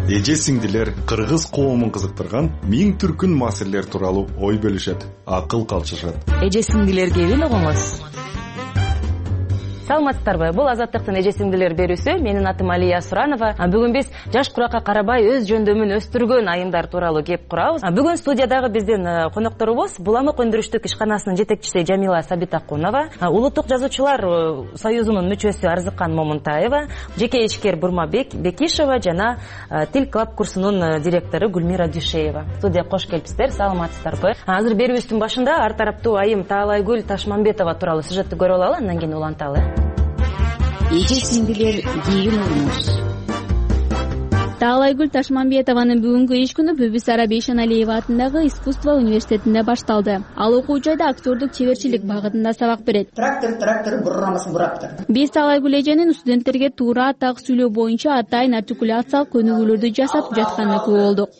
Эже сиңдилер кыргыз коомун кызыктырган миң түркүн маселелер тууралуу ой бөлүшөт, акыл калчышат. Эже сиңдилер келин угуңуз. Саламатсыздарбы? Бул Азаттыктын эже сиңдилер берүүсү. Менин атым Алия Суранова. Бүгүн биз жаш куракка карабай өз жөндөмүн өстүргөн айымдар тууралуу кеп курабыз. Бүгүн студиядагы биздин конокторубуз Буламык өндүрүштүк ишканасынын жетекчиси Жамила Сабитакунова, Улуттук жазуучулар союзунун мүчөсү Арзыкан Момунтаева, жеке ишкер Бурма Бекишева жана Тил клаб курсунун директору Гүлмира Дүйшеева. Студия кош келипсиздер. Саламатсыздарбы? Азыр берүүбүздүн башында ар тараптуу айым Таалайгүл Ташмамбетова тууралуу сюжетти көрүп алалы, андан кийин уланталы. Эже сиңдилер келин угуңуз. Таалайгүл Ташмамбетованын бүгүнкү иш күнү Бүбүсара Бейшеналиева атындагы искусство университетинде башталды. Ал окуу жайда актёрдук чеберчилик багытында сабак берет. Трактор буррамасы бурактыр. Биз Таалайгүл эженин студенттерге туура так сүйлөө боюнча атайын артикуляциялык көнүгүүлөрдү жасап жатканына күбө болдук.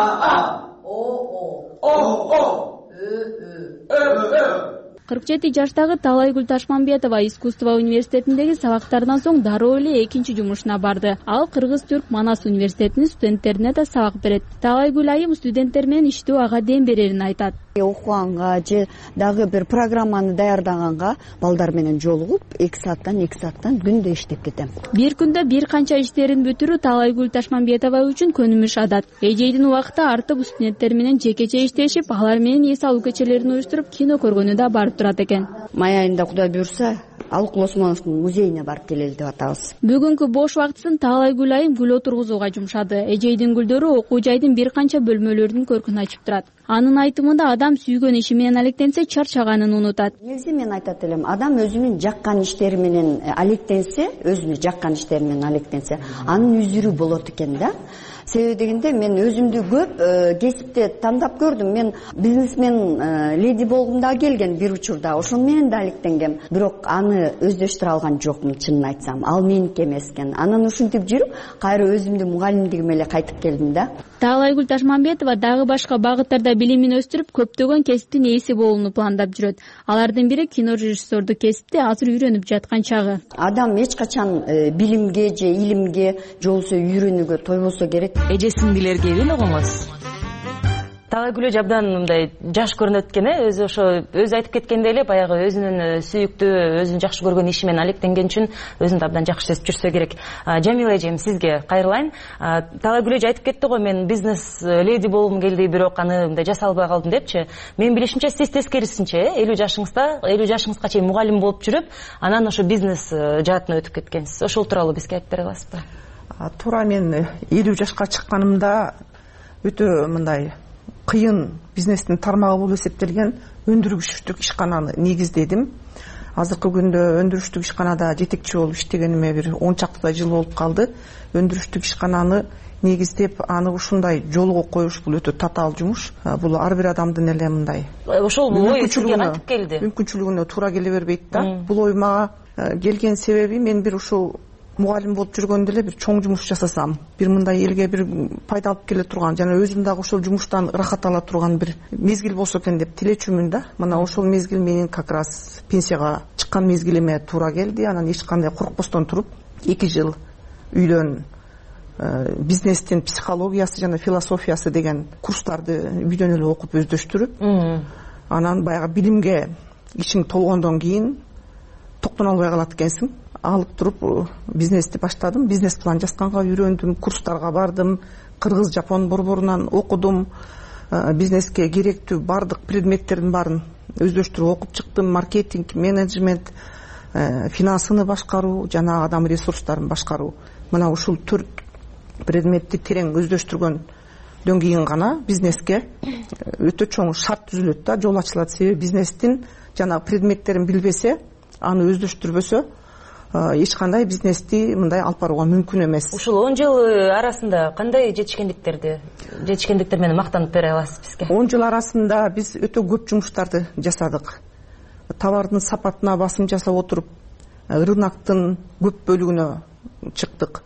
47 жаштагы Таалайгүл Ташмамбетова искусство университетиндеги сабактардан соң дароо эле экинчи жумушуна барды. Ал Кыргыз-Түрк Манас университетинин студенттерине да сабак берет. Таалайгүл айым студенттер менен иштөө ага дем берерин айтат. Окуганга же дагы бир программаны даярдаганга балдар менен жолугуп 2 сааттан күндө иштеп кетем. Бир күндө бир канча иштерин бүтүрүү Таалайгүл Ташмамбетова үчүн көнүмүш адат. Эжейдин убакыты артып студенттер менен жекече иштешип, алар менен эс алуу кечелерин уюштуруп, кино көргөнү да барып турат экен. Май айында Кудай буйрса, Алык Осмоновдун музейине барып келели деп атабыз. Бүгүнкү бош убактысын Таалайгүл айым гүл отургузууга жумшады. Эжейдин гүлдөрү окуу жайдын бир канча бөлмөлөрүнүн көркүн ачып турат. Анын айтымында адам сүйгөн иши менен алектенсе, чарчаганын унутат. Негизи мен айтат элем, адам өзүнүн жаккан иштери менен алектенсе, анын үзүрү болот экен да. Себеби дегенде мен өзүмдү көп кесипте тандап көрдүм. Мен бизнесмен леди болгумда келген бир учурда, ошон менен да алектенгем. Бирок аны өздөштүрө алган жокмун, чынын айтсам. Ал меники эмес экен. Анан ушинтип жүрүп, кайра өзүмдүн мугалимдигиме эле кайтып келдим да. Таалайгүл Ташмамбетова дагы башка багыттарда билимин өстүрүп, көптөгөн кесиптин ээси болууну пландап жүрөт. Алардын бири кино режиссердук кесипти азыр үйрөнүп жаткан чагы. Адам эч качан билимге же илимге жолсо үйрөнүүгө тойбосо керек. Эже сиңдилер келин угуңуз. Таалайгүл абдан мындай жаш көрүнөт экен, өзү айтып кеткендей эле, баягы өзүнүн сүйүктүү, өзүн жакшы көргөн иши менен алектенген үчүн өзүн абдан жакшы сезип жүрсө керек. Жамила эжем, сизге кайрылайын. Таалайгүл эже айтып кетти го, мен бизнес леди болгум келди, бирок аны мындай жаса албай калдым депчи. Мен билишимче, сиз тескерисинче 50 жашыңызга чейин мугалим болуп жүрүп, анан ошо бизнес жаатына өтүп кеткенсиз. Ошол тууралуу бизге айтып бере аласызбы? Туура мен 50 жашка чыкканымда өтө мындай кыйын бизнестин тармагы болуп эсептелген өндүрүштүк ишкананы негиздедим. Азыркы күндө өндүрүштүк ишканада жетекчи болуп иштегениме бир 10 чакты жыл болуп калды. Өндүрүштүк ишкананы негиздеп, аны ушундай жолго коюш бул өтө татаал жумуш. Бул ар бир адамдын эле мындай ошол ой сизге кантип келди? Мүмкүнчүлүгүнө туура келе бербейт да. Бул ой мага келген себеби, мен бир ушул мугалим болуп жүргөндө эле бир чоң жумуш жасасам, бир мындай элге бир пайда алып келе турган, жана өзүм дагы ошол жумуштан ырахат ала турган бир мезгил болсо экен деп тилечүмүн да. Мына ошол мезгил менин как раз пенсияга чыккан мезгилиме туура келди. Анан эч кандай коркпостон туруп 2 жыл үйдөн бизнестин психологиясы жана философиясы деген курстарды үйдөн эле окуп өздөштүрүп, анан баягы билимге ичиң толгондон кийин токтоно албай калат экенсиң. Алып туруп бизнести баштадым. Бизнес план жазганга үйрөндүм, курстарга бардым, кыргыз, жапон борборунан окудум. Бизнеске керектүү бардык предметтердин баарын өздөштүрүп окуп чыктым. Маркетинг, менеджмент, финансыны башкаруу жана адам ресурстарын башкаруу. Мына ушул 4 предметти терең өздөштүргөндөн кийин гана бизнеске өтө чоң шарт түзүлөт да, жол ачылат. Себеби бизнестин жана предметтерин билбесе, аны өздөштүрбөсө, эч кандай бизнести мындай алып барууга мүмкүн эмес. Ушул 10 жыл арасында кандай жетишкендиктер менен мактанып бере аласыз бизге? 10 жыл арасында биз өтө көп жумуштарды жасадык. Товардын сапатына басым жасап отуруп, рыноктун көп бөлүгүнө чыктык.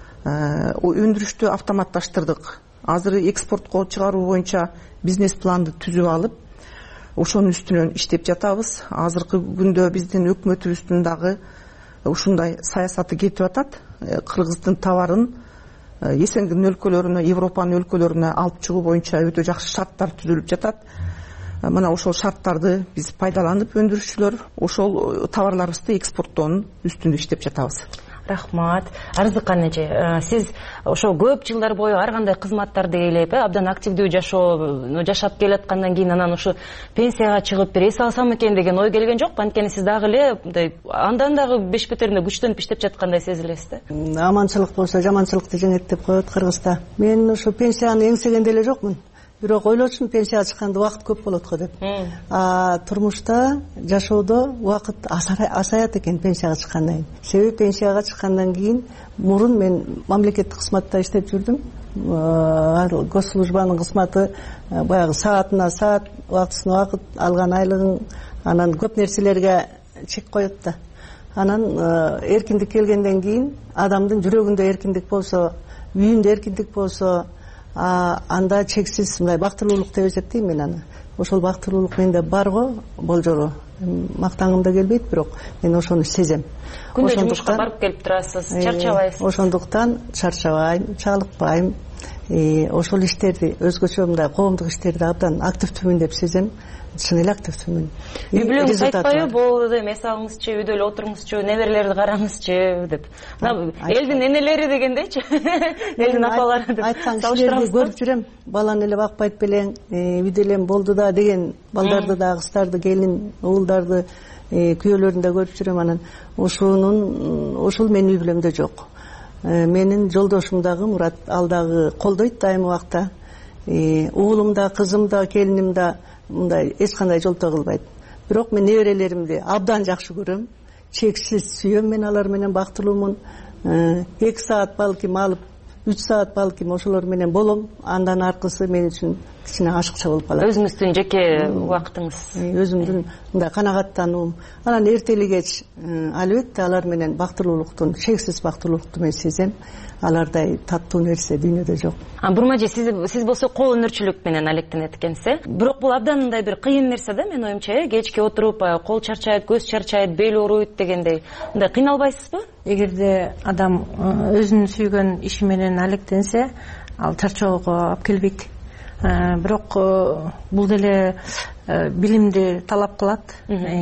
Өндүрүштү автоматташтырдык. Азыр экспортко чыгаруу боюнча бизнес планды түзүп алып, ошонун үстүнөн иштеп жатабыз. Азыркы күндө биздин өкмөтүбүздүн дагы ушундай саясаты кетип атат. Кыргыздын товарын эсенгин өлкөлөрүнө, Европанын өлкөлөрүнө алып чыгуу боюнча өтө жакшы шарттар түзүлүп жатат. Мына ошол шарттарды биз пайдаланып, өндүрүүчүлөр ошол товарларыбызды экспорттоонун үстүндө иштеп жатабыз. Рахмат. Арзыкан эже, сиз ошо көп жылдар бою ар кандай кызматтарды ээлеп, абдан активдүү жашап келаткандан кийин анан ушу пенсияга чыгып бир эс алсам экен деген ой келген жокпу? Анткени сиз дагы эле андан дагы беш бетеринде күчтөнүп иштеп жаткандай сезилесиз да. Аманчылык болсо жаманчылыкты жеңет деп коет Кыргызда. Мен ушу пенсияны эңсеген деле жокмун. Бирок ойлочумун пенсияга чыкканда убакыт көп болот го деп. Турмушта, жашоодо убакыт азаят экен пенсияга чыккандан кийин. Себеби пенсияга чыккандан кийин мурун мен мамлекеттик кызматта иштеп жүрдүм. Госслужбанын кызматы баягы саатына саат, убактысына убакыт, алган айлыгың, анан көп нерселерге чек коет да. Анан эркиндик келгенден кийин адамдын жүрөгүндө эркиндик болсо, үйүндө эркиндик болсо, анда чексиз мындай бактылуулук деп эсептейм мен аны. Ошол бактылуулук менде бар го, болжолу. Мактангым да келбейт, бирок мен ошону сезем. Күндө жумушка барып келип турасыз, чарчабайсыз. Ошондуктан чарчабайм, чалыкпайм. Ошол иштерди, өзгөчө мындай коомдук иштерди абдан активдүүмүн деп сезем. Чын эле активдүүмүн. Үй бүлөңүз айтпайбы, болду эми эс алыңызчы, үйдө эле отуруңузчу, неберелерди караңызчы деп. Элдин энелери дегендейчи, элдин апалары деп. Айткан кишилерди көрүп жүрөм. Баланы эле бакпайт белең, үйдө эле болду да деген балдарды да, кыздарды, келин, уулдарды, күйөөлөрүн да көрүп жүрөм. Анан ошол менин үй бүлөмдө жок. Менин жолдошум дагы Мурат, ал дагы колдойт дайым убакта. Уулум да, кызым да, келиним да мындай эч кандай жолтоо кылбайт. Бирок мен неберелеримди абдан жакшы көрөм. Чексиз сүйөм, мен алар менен бактылуумун. 2 саат балким алып, 3 саат балким ошолор менен болом. Андан аркысы мен үчүн кичине ашыкча болуп калат. Өзүңүздүн жеке убактыңыз. Өзүмдүн мындай канагаттануум. Анан эртели кеч албетте алар менен бактылуулуктун, чексиз бактылуулукту мен сезем. Алардай таттуу нерсе дүйнөдө жок. Бурмажи, сиз болсо кол өнөрчүлүк менен алектенет экенсиз. Бирок бул абдан мындай бир кыйын нерсе да, мен оюмча, кечке отуруп, кол чарчайт, көз чарчайт, бел ооруйт дегендей. Мындай кыйналбайсызбы? Эгерде адам өзүнүн сүйгөн иши менен алектенсе, ал чарчоого алып келбейт. Бирок бул деле билимди талап кылат.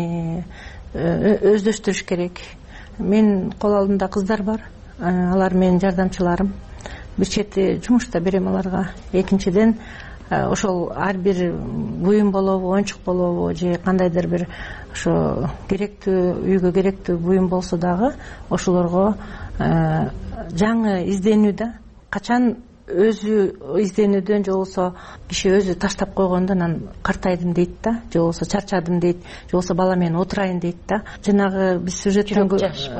Өздөштүрүш керек. Мен кол алдымда кыздар бар. Алар менин жардамчыларым. Бир чети жумушта берем аларга. Экинчиден ошол ар бир буюм болобу, оюнчук болобу же кандайдыр бир ошо керектүү, үйгө керектүү буюм болсо дагы ошолорго жаңы изденүү да, качан өзү изденүүдөн же болбосо киши өзү таштап койгондо анан картайдым дейт да, же болбосо чарчадым дейт, же болбосо бала менен отурайын дейт да. Жанагы биз сюжеттен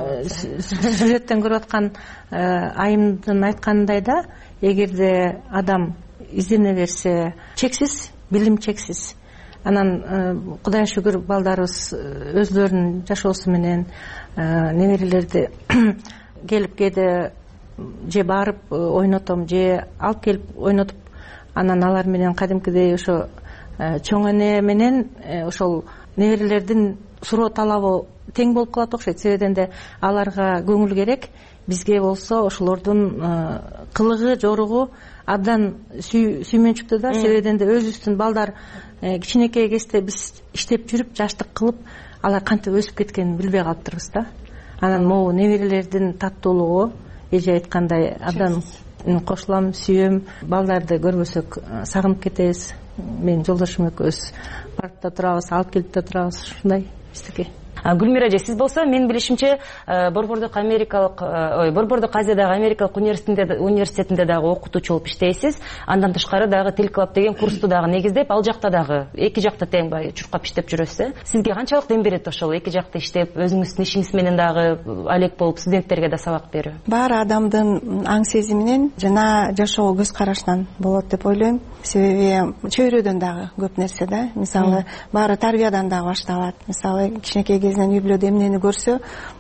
көрүп аткан айымдын айтканындай да, эгерде адам издене берсе, чексиз, билим чексиз. Анан Кудайга шүгүр балдарыбыз өздөрүнүн жашоосу менен неберелерди келип кээде же барып ойнотом, же алып келип ойнотуп, анан алар менен кадимкидей ошо чоң эне менен ошол неберелердин суроо талабы тең болуп калат окшойт. Себебинен де аларга көңүл керек, бизге болсо ошолордун кылыгы, жоругу абдан сүймөнчүктүү да. Себебинен де өзүбүздүн балдар кичинекей кезде биз иштеп жүрүп, жаштык кылып, алар кантип өсүп кеткенин билбей калыптырбыз да. Анан могу неберелердин таттуулугу, эже айткандай, абдан кошулам, сүйөм. Балдарды көрбөсөк сагынып кетебиз. Мен жолдошум экөөбүз барып да турабыз, алып келип да турабыз. Ушундай биздики. Гүлмира эже, сиз болсо мен билишимче Борбордук Азиядагы Америкалык университетинде дагы окутуучу болуп иштейсиз. Андан тышкары дагы Тил Клаб деген курсту дагы негиздеп, ал жакта дагы эки жакта тең чуркап иштеп жүрөсүз. Сизге канчалык дем берет ошол эки жакта иштеп, өзүңүздүн ишиңиз менен дагы алек болуп студенттерге да сабак берүү? Баары адамдын аң сезиминен жана жашоо көз карашынан болот деп ойлойм. Себеби чөйрөдөн дагы көп нерсе да. Мисалы, баары тарбиядан дагы башталат. Мисалы, кичинекей кезинен үй бүлөдө эмнени көрсө,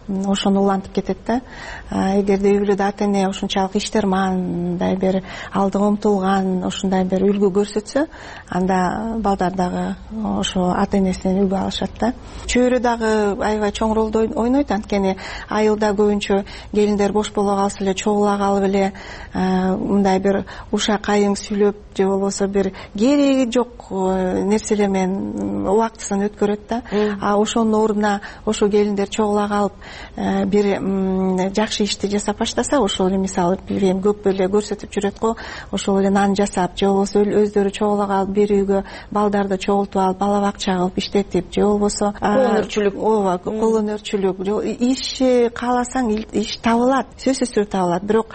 ошону улантып кетет да. Эгерде үй бүлөдө ата эне ушунчалык иштерман, мындай бир алдыга умтулган, ушундай бир үлгү көрсөтсө, анда балдар дагы ошо ата энесинен үлгү алышат да. Чөйрө дагы аябай чоң ролду ойнойт, анткени айылда көбүнчө келиндер бош боло калса эле чогула калып эле мындай бир ушак айың сүйлөп же болбосо бир кереги жок нерселер менен убактысын өткөрөт да. Ошонун ордуна ошо келиндер чогула калып бир жакшы ишти жасап баштаса, ошол эле мисалы бир эми көп эле көрсөтүп жүрөт го, ошол эле нан жасап же болбосо өздөрү чогула калып бир үйгө балдарды чогултуп алып бала бакча кылып иштетип же болбосо кол өнөрчүлүк, ооба кол өнөрчүлүк, иш кааласаң иш табылат, сөзсүз түрдө табылат. Бирок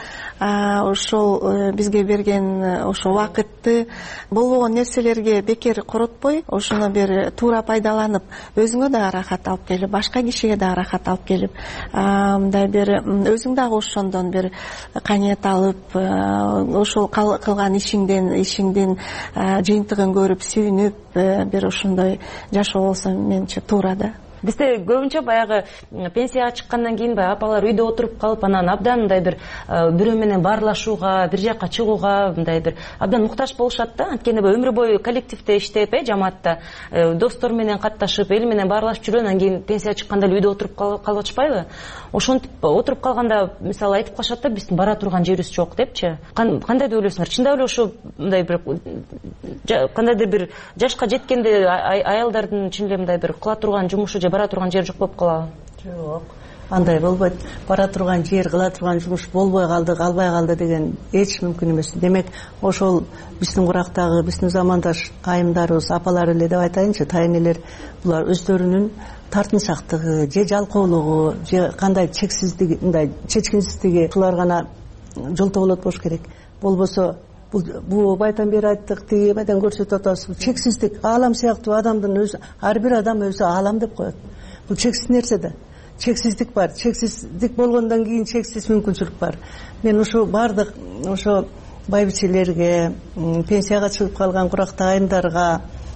ошол бизге берген ошо убакытты болбогон нерселерге бекер коротпой, ошону бир туура пайдаланып, өзүңө да ырахат алып келип, башка кишиге да ырахат алып келип, мындай бир өзүң дагы ошондон бир каниет алып, ошол кылган ишиңдин жыйынтыгын көрүп, сүйүнүп, бир ошондой жашоо болсо менимче туура да. Бизде көбүнчө баягы пенсияга чыккандан кийин апалар үйдө отуруп калып, анан абдан мындай бир бирөө менен баарлашууга, бир жакка чыгууга мындай бир абдан муктаж болушат да. Анткени өмүр бою коллективде иштеп, жамаатта достор менен катташып, эл менен баарлашып жүрөт, анан кийин пенсияга чыкканда эле үйдө отуруп калып атышпайбы? Ошентип отуруп калганда мисалы айтып калышат да, биздин бара турган жерибиз жок депчи. Кандай деп ойлойсуңар? Чындап эле ошо мындай бир кандайдыр бир жашка жеткенде аялдардын чын эле мындай бир кыла турган жумушу же бара турган жер жок болуп калабы? Жок, андай болбойт. Бара турган жер, кыла турган жумуш болбой калды, калбай калды деген эч мүмкүн эмес. Демек, ошол биздин курактагы, биздин замандаш айымдарыбыз, апалар эле деп айтайынчы, тайнелер, булар өздөрүнүн тартынчактыгы, же жалкоолугу, же кандай чексиздиги, мындай чечкинсиздиги булар гана жолто болот болуш керек. Болбосо бул байдан бери айттык, тиги байдан көрсөтүп атабыз. Чексиздик, аалам сыяктуу адамдын өзү, ар бир адам өзү аалам деп коет. Бул чексиз нерсе да. Чексиздик бар. Чексиздик болгондон кийин чексиз мүмкүнчүлүк бар. Мен ошо бардык ошо байбичелерге, пенсияга чыгып калган курактуу айымдарга,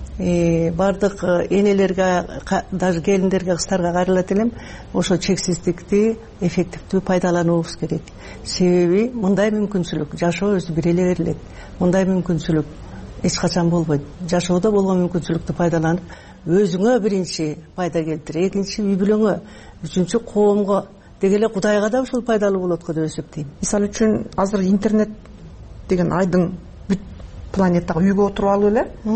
бардык энелерге, даже келиндерге, кыздарга кайрылат элем. Ошо чексиздикти эффективдүү пайдалануубуз керек. Себеби мындай мүмкүнчүлүк жашоо өзү бир эле берилет. Мындай мүмкүнчүлүк эч качан болбойт. Жашоодо болгон мүмкүнчүлүктү пайдаланып, өзүңө биринчи пайда келтир, экинчи үй бүлөңө, үчүнчү коомго, деги эле Кудайга да ушул пайдалуу болот го деп эсептейм. Мисалы үчүн азыр интернет деген айдың бүт планетага үйгө отуруп алып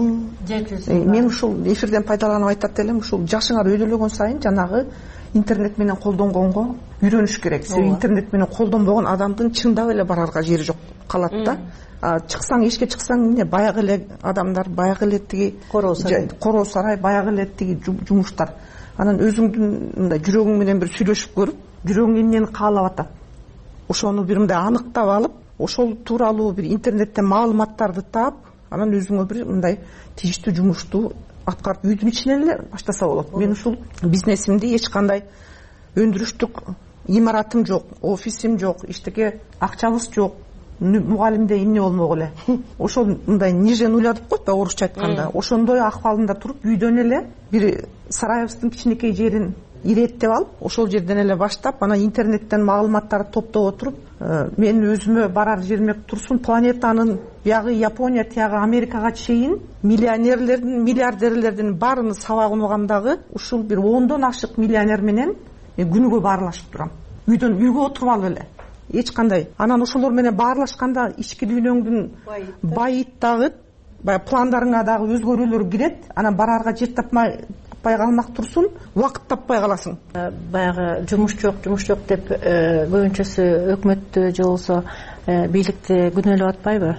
эле. Мен ушул эфирден пайдаланып айтат элем, ушул жашыңар өйдөлөгөн сайын жанагы интернет менен колдонгонго үйрөнүш керек. Себеби интернет менен колдонбогон адамдын чындап эле барарга жери жок калат да. Чыксаң, эшикке чыксаң, эмне баягы эле адамдар, баягы эле тиги короо сарай, баягы эле тиги жумуштар. Анан өзүңдүн мындай жүрөгүң менен бир сүйлөшүп көрүп, жүрөгүң эмнени каалап атат, ошону бир мындай аныктап алып, ошол тууралуу бир интернеттен маалыматтарды таап, анан өзүңө бир мындай тийиштүү жумушту аткарып үйдүн ичинен эле баштаса болот. Мен ушул бизнесимди эч кандай өндүрүштүк имаратым жок, офисим жок, иштеге акчабыз жок, мугалимде эмне болмок эле. Ошол мындай ниже нуля деп коет да орусча айтканда. Ошондой акыбалында туруп, үйдөн эле бир сарайыбыздын кичинекей жерин иреттеп алып, ошол жерден эле баштап, анан интернеттен маалыматтарды топтоп отуруп, мен өзүмө барар жериме турсун, планетанын биягы Япония, тиягы Америкага чейин миллионерлердин, миллиардерлердин баарын сабагын угамдагы ушул бир 10дон ашык миллионер менен мен күнүгө баарлашып турам. Үйдөн үйгө отуруп алып эле. Эч кандай. Анан ошолор менен баарлашканда ички дүйнөңдүн байыт дагы, баягы пландарыңа дагы өзгөрүүлөр кирет. Анан барарга жер таппай калмак турсун, убакыт таппай каласың. Баягы жумуш жок деп көбүнчөсү өкмөттү же болсо бийликти күнөөлөп атпайбы?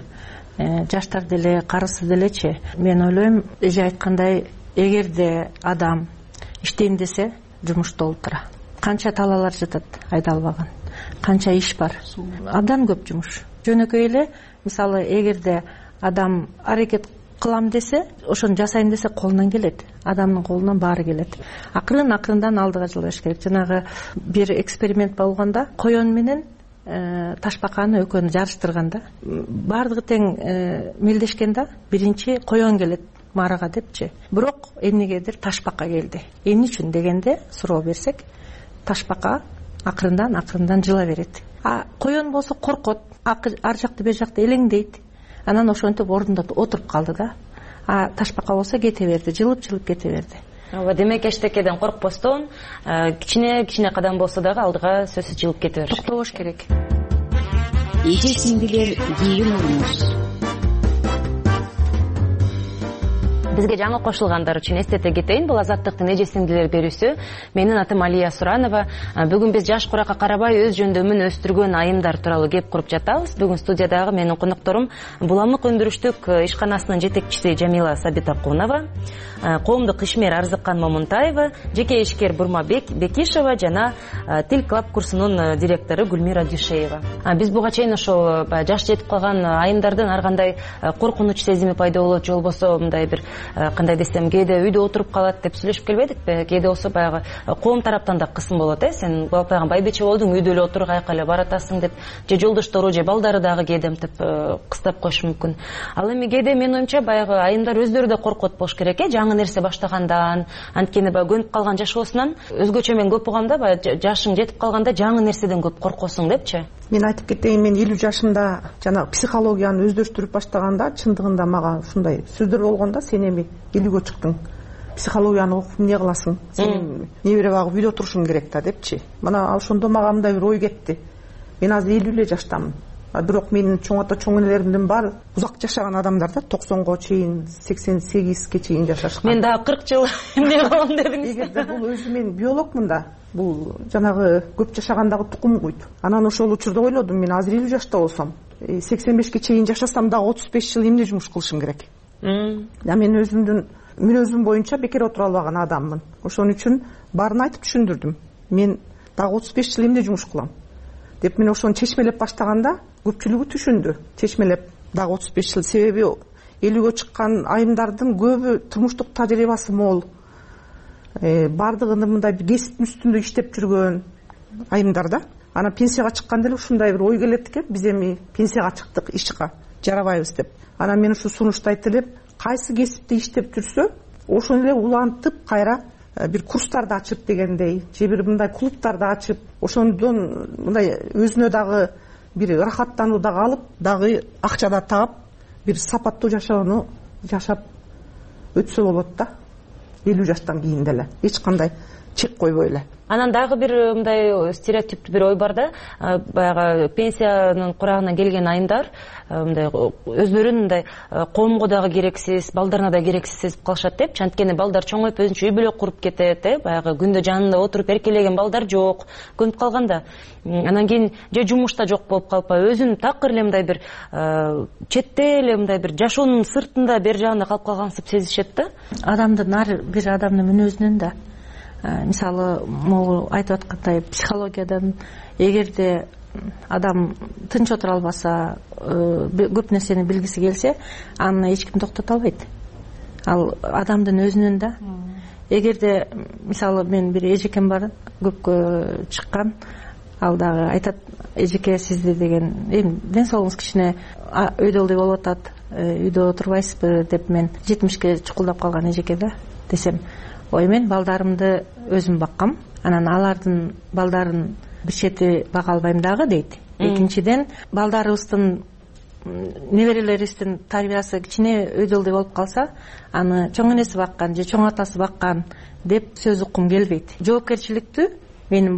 Жаштар деле, карысы делечи. Мен ойлойм, эже айткандай, эгерде адам иштейм десе, жумушта олтура. Канча талалар жатат айдалбаган, канча иш бар, абдан көп жумуш. Жөнөкөй эле, мисалы, эгерде адам аракет кылам десе, ошону жасайм десе колунан келет. Адамдын колунан баары келет. Акырындан алдыга жылдаш керек. Жанагы бир эксперимент болгондо, коен менен ташбаканы экөөнү жарыштырганда, баардыгы тең мелдешкенде биринчи коен келет маарага депчи. Бирок эмнегедир ташбака келди. Эмне үчүн дегенде суроо берсек, ташбака акырындан жыла берет. А коен болсо коркот, ар жакты бер жакты элеңдейт. Анан ошентип ордунда отуруп калды да. А ташбака болсо кете берди, жылып кете берди. Ооба, демек эчтекеден коркпостон, кичине кадам болсо дагы алдыга сөзсүз жылып кете бериш. Токтобош керек. Эже сиңдилер кийин болуңуз. Бизге жаңы кошулгандар үчүн эстете кетейин, бул Азаттыктын эже сиңдилер берүүсү. Менин атым Алия Суранова. Бүгүн биз жаш куракка карабай өз жөндөмүн өстүргөн айымдар тууралуу кеп куруп жатабыз. Бүгүн студиядагы менин конокторум Буламык өндүрүштүк ишканасынын жетекчиси Жамила Сабитакунова, коомдук ишмер Арзыккан Момунтаева, жеке ишкер Бурма Бекишева жана Тил клаб курсунун директору Гүлмира Дюшеева. Биз буга чейин ошол жаш жетип калган айымдардын ар кандай коркунуч сезими пайда болот, же болбосо мындай бир кандай десем, кээде үйдө отуруп калат деп сүйлөшүп келбедикпи? Кээде болсо баягы коом тараптан да кысым болот, сен балпайган байбече болдуң, үйдө эле отур, каяка эле баратасың деп, же жолдоштору же балдары дагы кээде мынтип кыстап коюшу мүмкүн. Ал эми кээде менин оюмча баягы айымдар өздөрү да коркот болуш керек, жаңы нерсе баштагандан, анткени баягы көнүп калган жашоосунан өзгөчө мен көп угам да, баягы жашың жетип калганда жаңы нерседен көп коркосуң депчи. Мен айтып кетейин, мен 50 жашымда жана психологияны өздөштүрүп баштаганда чындыгында мага ушундай сөздөр болгондо, сен эми 50гө чыктың, психологияны окуп эмне кыласың, сен небере багып үйдө турушуң керек да депчи. Мына ошондо мага мындай бир ой кетти. Мен азыр 50 эле жаштамын. Бирок менин чоң энелеримдин баары узак жашаган адамдар да, 90го чейин, 88ге чейин жашашкан. Мен дагы 40 жыл эмне кылам дедиңиз. Эгерде бул өзү мен биологмун да, бул жанагы көп жашагандагы тукум куйт. Анан ошол учурда ойлодум, мен азыр 50 жашта болсом, 85ке чейин жашасам дагы 35 жыл эмне жумуш кылышым керек. Да мен өзүмдүн мүнөзүм боюнча бекер отура албаган адаммын. Ошон үчүн баарын айтып түшүндүрдүм. Мен дагы 35 жыл эмне жумуш кылам деп, мен ошону чечмелеп баштаганда көпчүлүгү түшүндү. Чечмелеп дагы 35 жыл, себеби 50гө чыккан айымдардын көбү турмуштук тажрыйбасы мол, бардыгында мындай бир кесиптин үстүндө иштеп жүргөн айымдар да. Анан пенсияга чыкканда эле ушундай бир ой келет экен, биз эми пенсияга чыктык, ишка жарабайбыз деп. Анан мен ушу сунушту айтып элем, кайсы кесипте иштеп жүрсө, ошону эле улантып кайра бир курстарды ачып дегендей, же бир мындай клубтарды ачып, ошондон мындай өзүнө дагы бир ырахаттануу дагы алып, дагы акча да таап, бир сапаттуу жашоону жашап өтсө болот да. 50 жаштан кийин деле эч кандай чек койбой эле. Анан дагы бир мындай стереотиптүү бир ой бар да, баягы пенсиянын курагына келген айымдар мындай өздөрүн мындай коомго дагы керексиз, балдарына да керексиз сезип калышат деп. Анткени балдар чоңоюп өзүнчө үй бүлө куруп кетет, баягы күндө жанында отуруп эркелеген балдар жок, көнүп калганда. Анан кийин же жумушта жок болуп калпай, өзүн такыр эле мындай бир четте эле мындай бир жашоонун сыртында бер жагында калып калгансып сезишет да. Адамдын ар бир адамдын мүнөзүнөн да. Мисалы, могу айтып аткандай психологиядан, эгерде адам тынч отура албаса, көп нерсени билгиси келсе, аны эч ким токтото албайт. Ал адамдын өзүнөн да. Эгерде мисалы мен бир эжекем бар, көпкө чыккан, ал дагы айтат, эжеке сизди деген, эми ден соолугуңуз кичине өйдөлдөй болуп атат, үйдө отурбайсызбы деп, мен 70ке чукулдап калган эжеке да десем, ой, мен балдарымды өзүм баккам, анан алардын балдарын бир чети бага албайм дагы дейт. Экинчиден, балдарыбыздын, неберелерибиздин тарбиясы кичине өйдөлдөй болуп калса, аны чоң энеси баккан же чоң атасы баккан деп сөз уккум келбейт. Жоопкерчиликти менин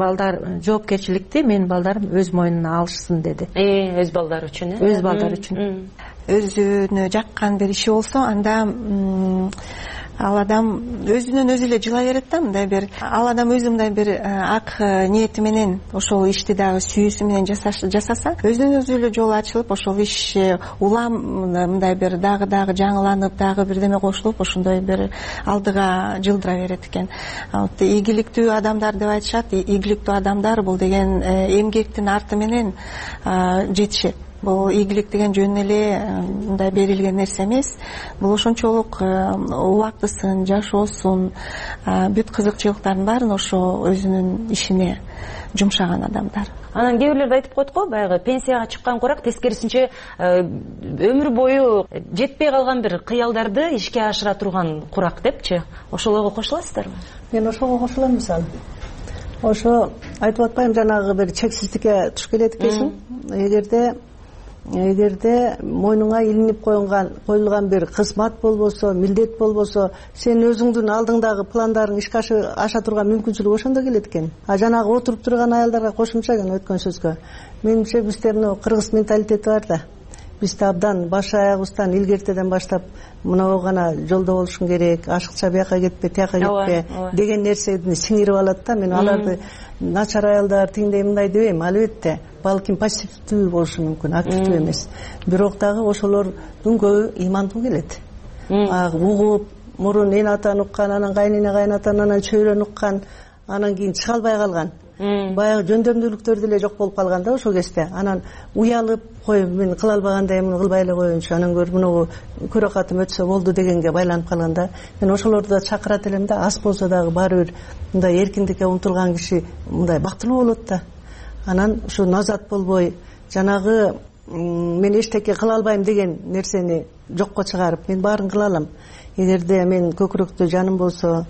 балдарым өз мойнуна алышсын деди. Өз балдары үчүн, өз балдары үчүн. Өзүнө жаккан бир иши болсо, анда ал адам өзүнөн өзү эле жылай берет да, мындай бир ал адам өзү мындай бир ак ниети менен ошол ишти дагы сүйүүсү менен жасаса, өзүнөн өзү эле жол ачылып, ошол иш улам мындай бир дагы жаңыланып, дагы бирдеме кошулуп, ошондой бир алдыга жылдыра берет экен. Ийгиликтүү адамдар деп айтышат, ийгиликтүү адамдар бул деген эмгектин арты менен жетишет. Бул ийгилик деген жөн эле мындай берилген нерсе эмес. Бул ошончолук убактысын, жашоосун, бүт кызыкчылыктарын баарын ошо өзүнүн ишине жумшаган адамдар. Анан кээ бирлер айтып коет го, баягы пенсияга чыккан курак тескерисинче өмүр бою жетпей калган бир кыялдарды ишке ашыра турган курак депчи. Ошол ойго кошуласыздарбы? Мен ошого кошулам. Мисалы, ошо айтып атпайм, жанагы бир чексиздикке туш келет экенсиң. Эгерде мойнуңа илинип коюлган бир кызмат болбосо, милдет болбосо, сен өзүңдүн алдыңдагы пландарың ишке аша турган мүмкүнчүлүк ошондо келет экен. А жанагы отуруп турган аялдарга кошумча өткөн сөзгө, менимче бизде мына кыргыз менталитети бар да. Бизде абдан баш аягыбыздан илгертеден баштап мынау гана жолдо болушуң керек, ашыкча бияка кетпе, тияка кетпе деген нерсени сиңирип алат да. Мен аларды начар аялдар тигиндей мындай дебейм, албетте балким пассивдүү болушу мүмкүн, активдүү эмес. Бирок дагы ошолордун көбү ыймандуу келет. Угуп, мурун эн атаны уккан, анан кайнене кайнатан, анан чөйрөнү уккан, анан кийин чыга албай калган. Баягы жөндөмдүүлүктөр деле жок болуп калган да ошол кезде. Анан уялып, кой мен кыла албагандай эмне кылбай эле коеюнчу, анан муну көрөкатым өтсө болду дегенге байланып калган да. Мен ошолорду да чакырат элем да, аз болсо дагы баары бир мындай эркиндикке умтулган киши мындай бактылуу болот да. Анан ушу назат болбой, жанагы мен эчтеке кыла албайм деген нерсени жокко чыгарып, мен баарын кыла алам. Эгерде мен көкүрөктө жаным болсо,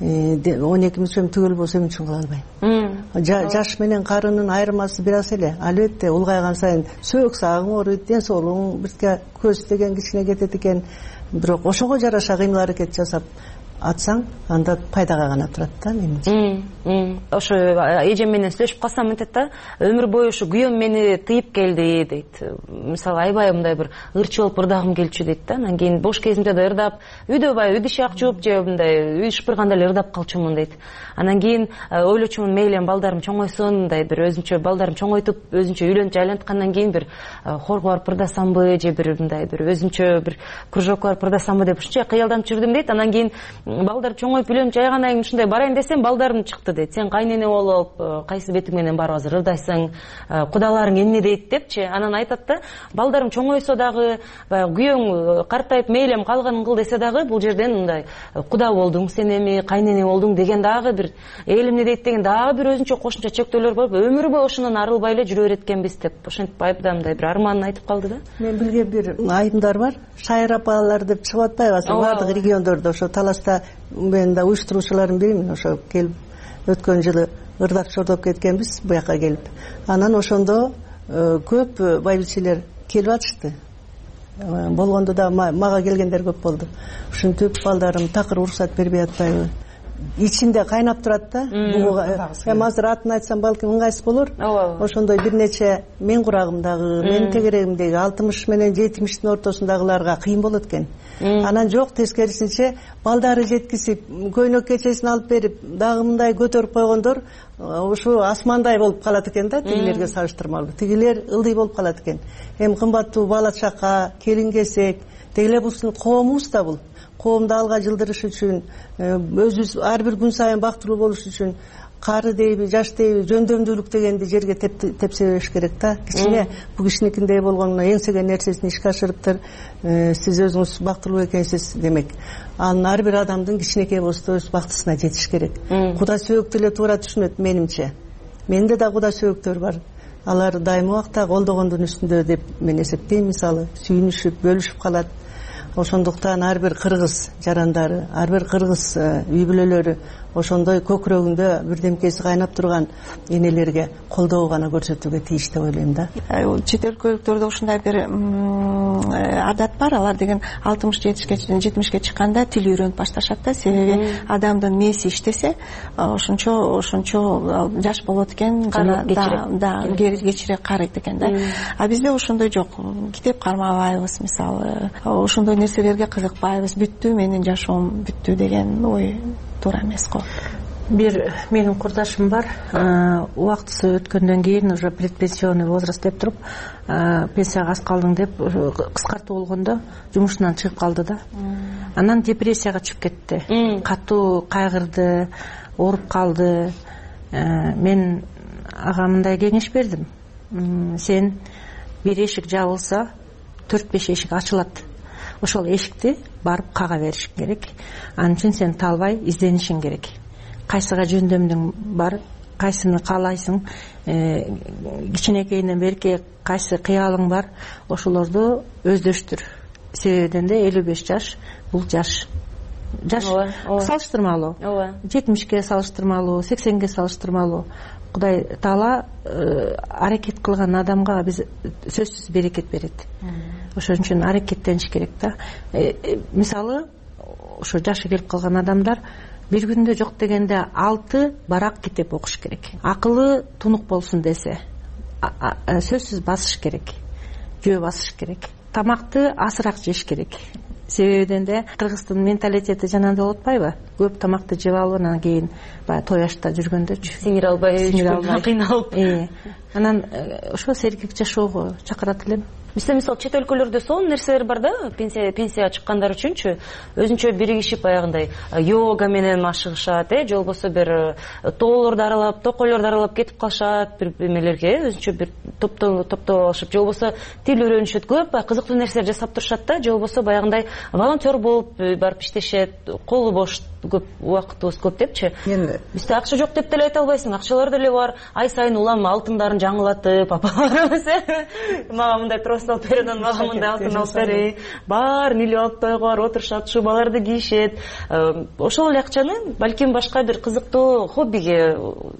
12 мүчөм түгөл болсо эмне үчүн кыла албайм? Жаш менен карынын айырмасы бир аз эле. Албетте улгайган сайын сөөк сагың ооруйт, ден соолугуң бирге көз деген кичине кетет экен. Бирок ошого жараша кыймыл аракет жасап атсаң, анда пайдага гана турат да менимче. Ошо эжем менен сүйлөшүп калсам мынтет да, өмүр бою ушу күйөөм мени тыйып келди дейт. Мисалы аябай мындай бир ырчы болуп ырдагым келчү дейт да. Анан кийин бош кезимде да ырдап, үйдө үй ишак жууп же мындай үй шыпырганда эле ырдап калчумун дейт. Анан кийин ойлочумун, мейлем балдарым чоңойсун, мындай бир өзүнчө балдарым чоңойтуп, өзүнчө үйлөнүп жайланткандан кийин бир хорго барып ырдасамбы же бир мындай бир өзүнчө бир кружокко барып ырдасамбы деп ушунча кыялданып жүрдүм дейт. Анан кийин балдар чоңоюп үйлөнүп жайгандан кийин ушундай барайын десем, балдарым чыкты дейт. Сен кайнене болуп, кайсы бетиң менен барып азыр ырдайсың, кудаларың эмне дейт депчи. Анан айтат да, балдарым чоңойсо дагы, баягы күйөөң картайып мейлем калганын кыл десе дагы, бул жерден мындай куда болдуң сен эми, кайнене болдуң деген дагы бир эл эмне дейт деген дагы бир өзүнчө кошумча чектөөлөр болуп, өмүр бою ошондон арылбай эле жүрө берет экенбиз деп, ошентип айыптамдай бир арманын айтып калды да. Мен билген бир айымдар бар, шайыр апалар деп чыгып атпайбы, баардык региондордо ошо Таласта мен да уюштуруучулардын биримин. Ошо келип өткөн жылы ырдап чордоп кеткенбиз буяка келип. Анан ошондо көп байбичелер келип атышты. Болгондо да мага келгендер көп болду. Ушинтип балдарым такыр уруксат бербей атпайбы? Ичинде кайнап турат да. Эми азыр атын айтсам балким ыңгайсыз болор. Ошондой бир нече мен курагымдагы, мен тегерегимдеги 60 менен 70-тин ортосундагыларга кыйын болот экен. Анан жок, тескерисинче балдары жеткизип, көйнөк кечесин алып берип, дагы мындай көтөрүп койгондор ушу асмандай болуп калат экен да, тигилерге салыштырмалуу. Тигилер ылдый болуп калат экен. Эми кымбаттуу бала чака, келин кесек, дегеле биздин коомубуз да бул. Коомду алга жылдырыш үчүн, өзүбүз ар бир күн сайын бактылуу болуш үчүн кары дейби, жаш дейби, жөндөмдүүлүк дегенди жерге тепсе бериш керек да. Кичине бу кишиникиндей болгону эңсеген нерсесин ишке ашырыптыр. Сиз өзүңүз бактылуу экенсиз демек. Анын ар бир адамдын кичинекей болсо өз бактысына жетиш керек. Куда сөөктү эле туура түшүнөт менимче. Менде да куда сөөктөр бар. Алар дайым убакта колдогондун үстүндө деп мен эсептейм. Мисалы, сүйүнүшүп, бөлүшүп калат. Ошондуктан ар бир кыргыз жарандары, ар бир кыргыз үй бүлөлөрү ошондой көкүрөгүндө бирдемкеси кайнап турган энелерге колдоо гана көрсөтүүгө тийиш деп ойлойм да. Чет өлкөлүктөрдө ушундай бир адат бар. Алар деген 60-70-ке чыкканда тил үйрөнүп башташат да. Себеби адамдын мээси иштесе, ошончо жаш болот экен, жана кечире карайт экен да. А бизде ошондой жок. Китеп кармабайбыз, мисалы. Ошондой нерселерге кызыкпайбыз. Бүттү, менин жашоом бүттү деген ой туура эмес го. Бир менин курдашым бар, убактысы өткөндөн кийин уже предпенсионный возраст деп туруп, пенсияга аз калдың деп кыскартуу болгондо жумушунан чыгып калды да. Анан депрессияга түшүп кетти. Катуу кайгырды, ооруп калды. Мен ага мындай кеңеш бердим. Сен бир эшик жабылса, 4-5 эшик ачылат. Ошол эшикти барып кага беришиң керек. Анын үчүн сен талбай изденишиң керек. Кайсыга жөндөмдүң бар, кайсыны каалайсың, кичинекейинен берки кайсы кыялың бар, ошолорду өздөштүр. Себебинде 55 жаш бул жаш. жаш салыштырмалуу, 70-ке салыштырмалуу, 80-ге салыштырмалуу Кудай Таала аракет кылган адамга биз сөзсүз берекет берет. Ошон үчүн аракеттениш керек да. Мисалы, ошо жашы келип калган адамдар бир күндө жок дегенде 6 барак китеп окуш керек. Акылы тунук болсун десе, сөзсүз басыш керек, жөө басыш керек. Тамакты асыраак жеш керек. Себебинен де Кыргыздын менталитети жанагындай болуп атпайбы? Көп тамакты жеп алып, анан кийин баягы той ашта жүргөндөчү сиңире албай кыйналып. Анан ошо сергек жашоого чакырат элем. Бизде мисалы чет өлкөлөрдө сонун нерселер бар да, пенсияга чыккандар үчүнчү өзүнчө биригишип аягындай йога менен машыгышат, же болбосо бир тоолорду аралап, токойлорду аралап кетип калышат, бир эмелерге өзүнчө бир топтоп алышып, же болбосо тил үйрөнүшөт, көп кызыктуу нерселер жасап турушат да, же болбосо баягындай волонтер болуп барып иштешет, колу бош көп, убактыбыз көп депчи. Бизде акча жок деп деле айта албайсың, акчалар деле бар. Ай сайын улам алтындарын жаңылатып, апаларыбыз мага мындай трос алып береден, мага мындай алтын алып бери. Бар, миллион тойго барып отурушат, шубаларды кийишет. Ошол эле акчаны балким башка бир кызыктуу хоббиге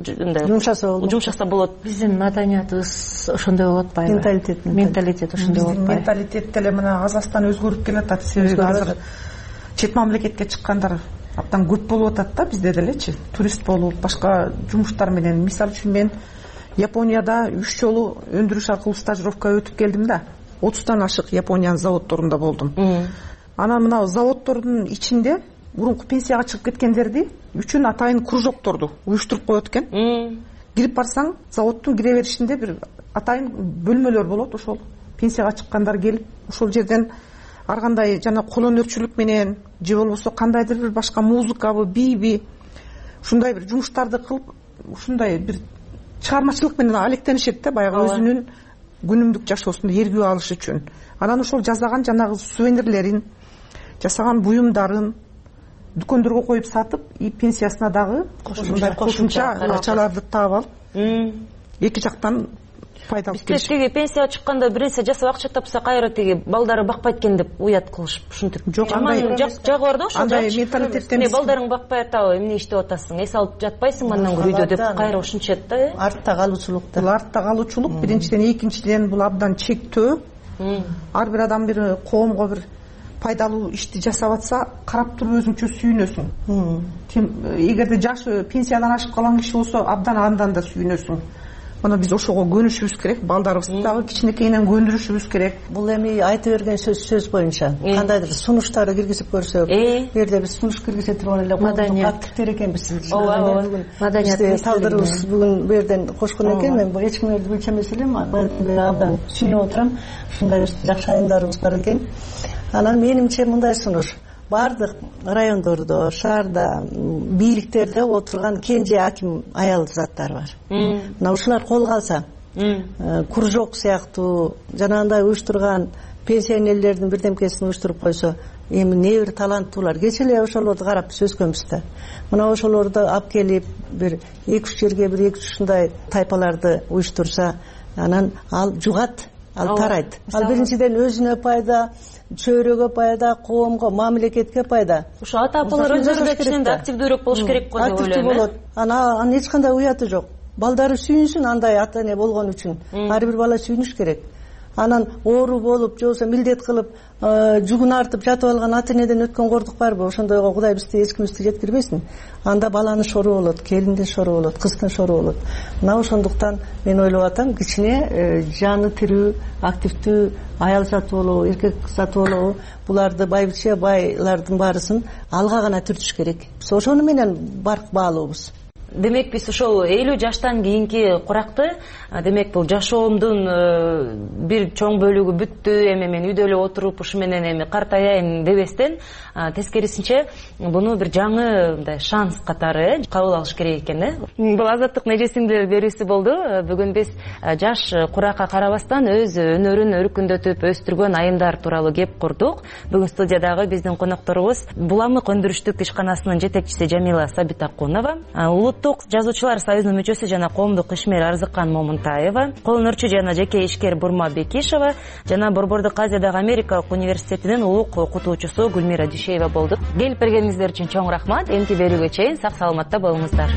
жумшаса болот. Биздин маданиятыбыз ошондой болуп атпайбы? Менталитет ошондой болуп атпайбы? Менталитет деле мына азастан өзгөрүп келатат. Себеби азыр чет мамлекетке чыккандар абдан көп болуп атат да, бизде делечи. Турист болуп, башка жумуштар менен. Мисал үчүн мен Японияда 3 жолу өндүрүш аркылуу стажировка өтүп келдим да. 30тан ашык Япониянын заводдорунда болдум. Анан мына заводдордун ичинде мурунку пенсияга чыгып кеткендерди үчүн атайын кружокторду уюштуруп коет экен. Кирип барсаң, заводдун кире беришинде бир атайын бөлмөлөр болот. Ошол пенсияга чыккандар келип, ошол жерден ар кандай жана кол өнөрчүлүк менен, же болбосо кандайдыр бир башка музыкабы, бийби, ушундай бир жумуштарды кылып, ушундай бир чыгармачылык менен алектенишет да, баягы өзүнүн күнүмдүк жашоосунда эргүү алыш үчүн. Анан ошол жасаган жанагы сувенирлерин, жасаган буюмдарын дүкөндөргө коюп сатып, и пенсиясына дагы кошумча акчаларды таап алып, эки жактан пайда алып келишет. Тиги пенсияга чыкканда бир нерсе жасап акча тапса, кайра тиги балдары бакпайт экен деп уят кылышып, ушинтип. Жаман жагы бар да ошол. Андай менталитеттен балдарың бакпай атабы, эмне иштеп атасың, эс алып жатпайсың андан үйдө деп кайра ушинчет да. Артта калуучулук да. Бул артта калуучулук биринчиден, экинчиден бул абдан чектөө. Ар бир адам бир коомго бир пайдалуу ишти жасап атса, карап туруп өзүңчө сүйүнөсүң. Эгерде жашы пенсиядан ашып калган киши болсо, абдан андан да сүйүнөсүң. Мына биз ошого көнүшүбүз керек, балдарыбызды дагы кичинекейинен көндүрүшүбүз керек. Бул эми айтып берген сөз боюнча кандайдыр сунуштарды киргизип көрсөк, бу жерде биз сунуш киргизе турган эле активдер экенбиз. Маданият тагдырыбыз бүгүн бу жерден кошкон экен. Мен эч кимди билчү эмес элем, абдан сүйүнүп отурам. Ушундай жакшы айымдарыбыз бар экен. Анан менимче мындай сунуш: бардык райондордо, шаарда, бийликтерде отурган кенже аким аял заттар бар. Мына ушулар колго алса, кружок сыяктуу жанагындай уюштурган пенсионерлердин бирдемкесин уюштуруп койсо, эми не бир таланттуулар. Кече эле ошолорду карап биз өскөнбүз да. Мына ошолорду алып келип, бир 2-3 жерге бир 2-3 ушундай тайпаларды уюштурса, анан ал жугат, ал тарайт. Ал биринчиден өзүнө пайда, чөйрөгө пайда, коомго, мамлекетке пайда. Ошо ата-апалар өздөрү кичинен да активдүүрөөк болуш керек го деп ойлойм. Болот. Анан эч кандай уяты жок. Балдары сүйүнсүн андай ата-эне болгон үчүн. Ар бир бала сүйүнүш керек. Анан оору болуп, же болбосо милдет кылып, жугун артып жатып алган ата-энеден өткөн кордук барбы? Ошондойго Кудай бизди эч кимибизди жеткирбесин. Анда баланын шору болот, келиндин шору болот, кыздын шору болот. Мына ошондуктан мен ойлоп атам, кичине жаны тирүү, активдүү аял заты болобу, эркек заты болобу, буларды байбиче байлардын баарысын алга гана түртүш керек. Биз ошону менен барк баалуубуз. Демек биз ошол 50 жаштан кийинки куракты, демек бул жашоомдун бир чоң бөлүгү бүттү, эми мен үйдө эле отуруп ушу менен эми картаяйын дебестен, тескерисинче буну бир жаңы мындай шанс катары кабыл алыш керек экен, э? Бул Азаттык нежесиңдилер берүүсү болду. Бүгүн биз жаш куракка карабастан өз өнөрүн өркүндөтүп өстүргөн айымдар тууралуу кеп курдук. Бүгүн студиядагы биздин конокторубуз Буламык өндүрүштүк ишканасынын жетекчиси Жамила Сабитакунова, Улут Улуттук жазуучулар союзунун мүчөсү жана коомдук ишмер Арзыккан Момунтаева, колунурчу жана жеке ишкер Бурма Бекишева жана Борбордук Азиядагы Америкалык университетинин улук окутуучусу Гүлмира Дүйшеева болду. Келип бергениңиздер үчүн чоң рахмат. Эмки берүүгө чейин сак саламатта болуңуздар.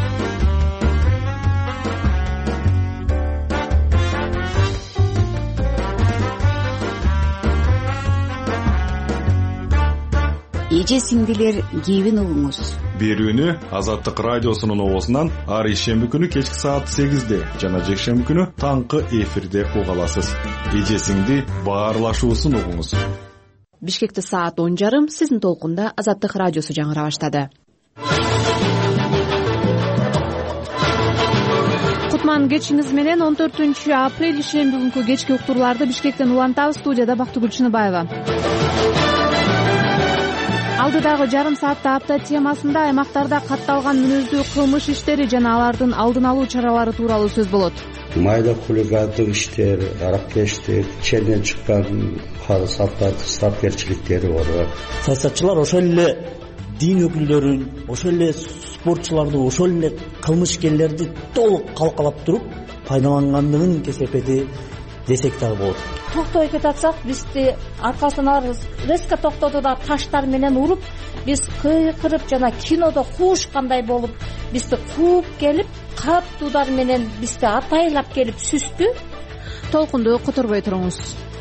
Эже сиңдилер кийбин угуңуз. Берүүнү Азаттык радиосунун оозунан ар ишемби күнү кечки саат 8-де жана жекшемби күнү таңкы эфирде уга аласыз. Эже сиңди баарлашуусун угуңуз. Бишкекте саат 10:30 сиздин толкунда Азаттык радиосу жаңыра баштады. Кутман кечиңиз менен 14 апрель ишемби күнкү кечки уктурларды Бишкектен улантабыз. Студияда Бактыгүл Чыныбаева. Алдыдагы жарым саатта апта темасында аймактарда катталган мүнөздүү кылмыш иштери жана алардын алдын алуу чаралары тууралуу сөз болот. Майда хулигандык иштер, араккештик, ченден чыккан салттардык сапкерчиликтери бар. Саясатчылар ошол эле дин өкүлдөрүн, ошол эле спортчуларды, ошол эле кылмышкерлерди толук калкалап туруп пайдалангандыгын кесепети десек дагы болот. Токтой кете атсак, бизди аркасынан алар резко токтоду да таштар менен уруп, биз кыйкырып жана кинодо куушкандай болуп, бизди кууп келип, катуу удар менен бизди атайлап келип сүздү. Толкунду которбой туруңуз.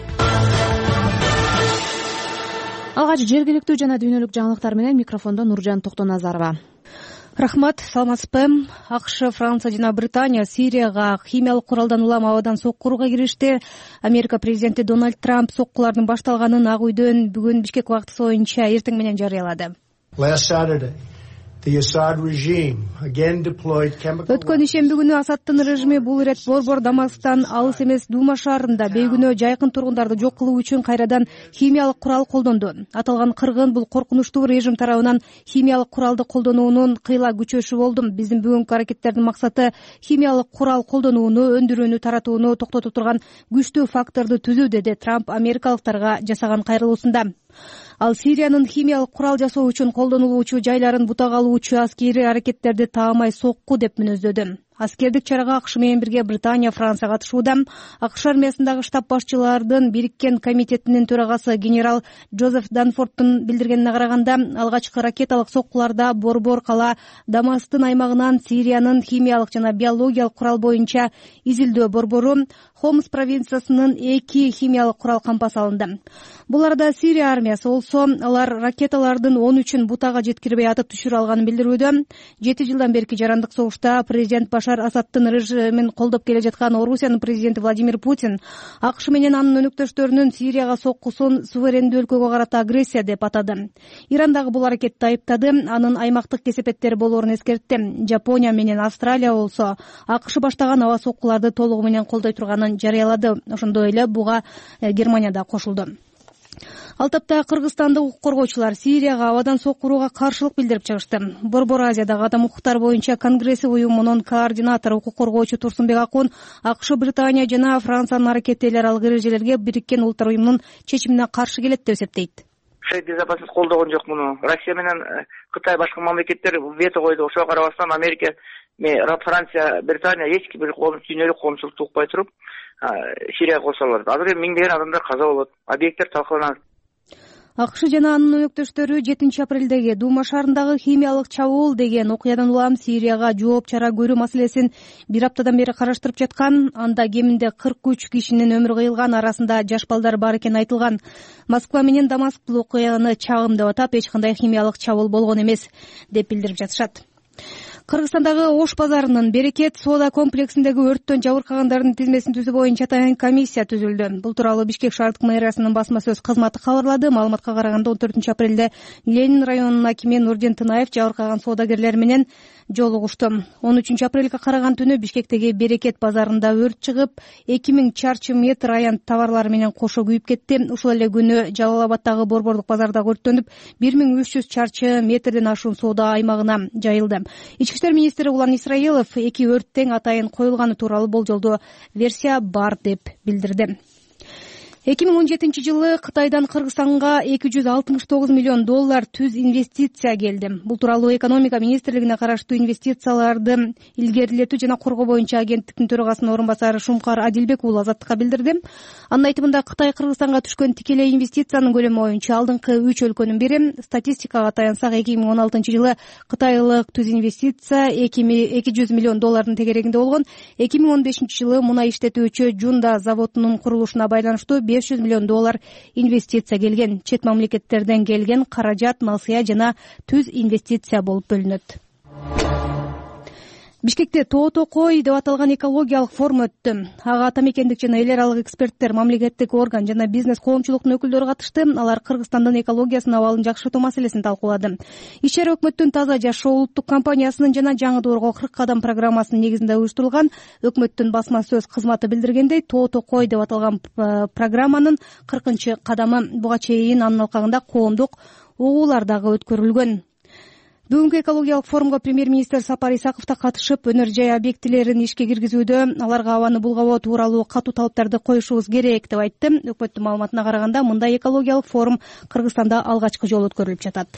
Алгач жергиликтүү жана дүйнөлүк жаңылыктар менен микрофондо Нуржан Токтоназарова. Рахмат, саламатсызбы. АКШ, Франция жана Британия Сирияга химиялык куралдан улам абадан соккурууга киришти. Америка президенти Дональд Трамп соккулардын башталганын Ак үйдөн бүгүн Бишкек убактысы боюнча эртең менен жарыялады. Өткөн ишемби күнү Асадтын режими бул ирет борбор Дамасктан алыс эмес Дума шаарында бейгүнөө жайкын тургундарды жок кылуу үчүн кайрадан химиялык курал колдонду. Аталган кыргын бул коркунучтуу режим тарабынан химиялык куралды колдонуунун кыйла күчөшү болду. Биздин бүгүнкү аракеттердин максаты химиялык курал колдонууну, өндүрүүнү, таратууну токтотуп турган күчтүү факторду түзүү, деди Трамп америкалыктарга жасаган кайрылуусунда. Ал Сириянын химиялык курал жасоо үчүн колдонулуучу жайларын бутак алуучу аскери аракеттерди таамай сокку деп мүнөздөдү. Аскердик чарага АКШ менен бирге Британия, Франция катышууда. АКШ армиясындагы штаб башчылардын бириккен комитетинин төрагасы генерал Джозеф Данфордтун билдиргенине караганда, алгачкы ракеталык соккуларда борбор кала Дамасктын аймагынан Сириянын химиялык жана биологиялык курал боюнча изилдөө борбору Хомс провинциясынын 2 химиялык курал кампас алынды. Бул арада Сирия армиясы болсо, алар ракеталардын 13-ын бутага жеткирбей атып түшүрө алганын билдирүүдө. 7 жылдан берки жарандык согушта президент Башар Асадтын режимин колдоп келе жаткан Орусиянын президенти Владимир Путин АКШ менен анын өнөктөштөрүнүн Сирияга соккусун суверендүү өлкөгө карата агрессия деп атады. Иран дагы бул аракетти айыптады, анын аймактык кесепеттери болоорун эскертти. Жапония менен Австралия болсо АКШ баштаган аба соккуларды толугу менен колдой турганын жарыялады. Ошондой эле буга Германия да кошулду. Ал тапта кыргызстандык укук коргоочулар Сирияга абадан соккурууга каршылык билдирип чыгышты. Борбор Азиядагы адам укуктары боюнча конгресси уюмунун координатору укук коргоочу Турсунбек Акун АКШ, Британия жана Франциянын аракети эл аралык эрежелерге Бириккен Улуттар уюмунун чечимине каршы келет деп эсептейт. Безопасность колдогон жок муну. Россия менен Кытай башка мамлекеттер вето койду. Ошого карабастан Америка, Франция, Британия эч бир дүйнөлүк коомчулукту укпай туруп Сирияга кошулат. Азыр миңдеген адамдар каза болот. Объекттер талкаланат. АКШ жана анын өнөктөштөрү 7 апрелдеги Дума шаарындагы химиялык чабуул деген окуядан улам Сирияга жооп чара көрүү маселесин бир аптадан бери караштырып жаткан. Анда кеминде 43 кишинин өмүрү кыйылган, арасында жаш балдар бар экени айтылган. Москва менен Дамаск бул окуяны чагым деп атап, эч кандай химиялык чабуул болгон эмес деп билдирип жатышат. Кыргызстандагы Ош базарынын Берекет соода комплексиндеги өрттөн жабыркагандардын тизмесин түзүү боюнча атайын комиссия түзүлдү. Бул тууралуу Бишкек шаардык мэриясынын басма сөз кызматы кабарлады. Маалыматка караганда 14 апрелде Ленин районунун акими Нурдин Тынаев жабыркаган соодагерлер менен жолугушту. 13 апрелге караган түнү Бишкектеги Берекет базарында өрт чыгып, 2000 чарчы метр аянт товарлар менен кошо күйүп кетти. Ушул эле күнү Жалал Абаддагы борбордук базарда өрттөнүп, 1300 чарчы метрден ашуун соода аймагына жайылды. Ички иштер министри Улан Исраилов 2 өрттең атайын коюлганы тууралуу болжолдуу версия бар деп билдирди. 2017 Кытайдан Кыргызстанга $269 миллион түз инвестиция келди. Бул тууралуу экономика министрлигине караштуу инвестицияларды илгерилетүү жана коргоо боюнча агенттиктин төрагасынын орун басары Шумкар Адилбек уулу Азаттыкка билдирди. Анын айтымында Кытай Кыргызстанга түшкөн тикелей инвестициянын көлөмү боюнча алдыңкы 3 өлкөнүн бири. Статистикага таянсак 2016 кытайлык түз инвестиция $200 миллион тегерегинде болгон. 2015 мунай иштетүүчү Жунда заводунун курулушуна байланыштуу $500 миллион инвестиция келген. Чет мамлекеттерден келген каражат, малсыя жана түз инвестиция болуп бөлүнөт. Бишкекте Тоотокой деп аталган экологиялык форум өттү. Ага атамекендик жана эл аралык эксперттер, мамлекеттик орган жана бизнес коомчулуктун өкүлдөрү катышты. Алар Кыргызстандын экологиясынын абалын жакшыртуу маселесин талкуулады. Иш-чара өкмөттүн Таза жашоо улуттук компаниясынын жана жаңы доорго 40 кадам программасынын негизинде уюштурулган. Өкмөттүн басма сөз кызматы билдиргендей, Тоотокой деп аталган программанын 40-кадамы буга чейин анын алкагында коомдук угуулар дагы өткөрүлгөн. Бүгүнкү экологиялык форумга премьер-министр Сапар Исаков да катышып, өнөр жай объектилерин ишке киргизүүдө аларга абаны булгабоо тууралуу катуу талаптарды коюшубуз керек деп айтты. Өкмөттүн маалыматына караганда, мындай экологиялык форум Кыргызстанда алгачкы жолу өткөрүлүп жатат.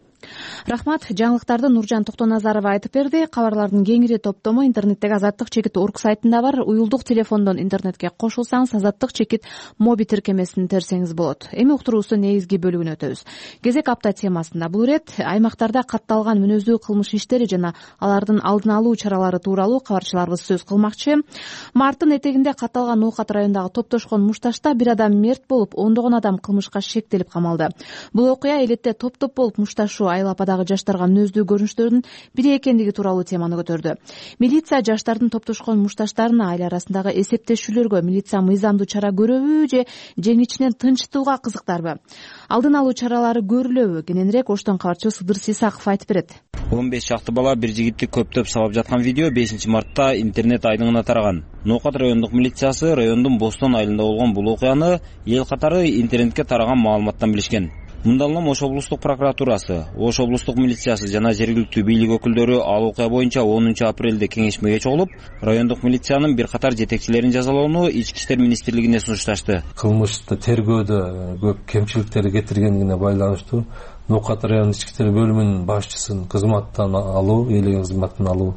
Рахмат. Жаңылыктарды Нуржан Токтоназарова айтып берди. Кабарлардын кеңири топтому интернеттеги Азаттык чекит орг сайтында бар. Уюлдук телефондон интернетке кошулсаңыз, Азаттык чекит моби тиркемесин терсеңиз болот. Эми уктуруубуздун негизги бөлүгүнө өтөбүз. Кезек апта темасында бул ирет аймактарда катталган мүнөздүү кылмыш иштери жана алардын алдын алуу чаралары тууралуу кабарчыларыбыз сөз кылмакчы. Марттын этегинде катталган Ноокат районундагы топтошкон мушташта бир адам мерт болуп, ондогон адам кылмышка шектелип камалды. Бул окуя элетте топ-топ болуп мушташуу Айыл-ападагы жаштарга мүнөздүү көрүнүштөрдүн бири экендиги тууралуу теманы көтөрдү. Милиция жаштардын топтошкон мушташтарына айыл арасындагы эсептешүүлөргө милиция мыйзамдуу чара көрөбү же жең ичинен тынчтууга кызыктарбы? Алдын алуу чаралары көрүлөбү? Кененирээк Оштон кабарчыбыз Ыдырыс Исаков айтып берет. 15 шакты бала бир жигитти көптөп сабап жаткан видео 5 мартта интернет айдыңына тараган. Ноокат райондук милициясы райондун Бостон айылында болгон бул окуяны эл катары интернетке тараган маалыматтан билишкен. Мындан улам Ош облустук прокуратурасы, Ош облустук милициясы жана жергиликтүү бийлик өкүлдөрү ал окуя боюнча 10 апрелде кеңешмеге чогулуп, райондук милициянын бир катар жетекчилерин жазалоону Ички иштер министрлигине сунушташты. Кылмышты тергөөдө көп кемчиликтер кетиргенине байланыштуу Ноокат районунун ички иштер бөлүмүнүн башчысын кызматтан алуу, элеген кызматтан алуу,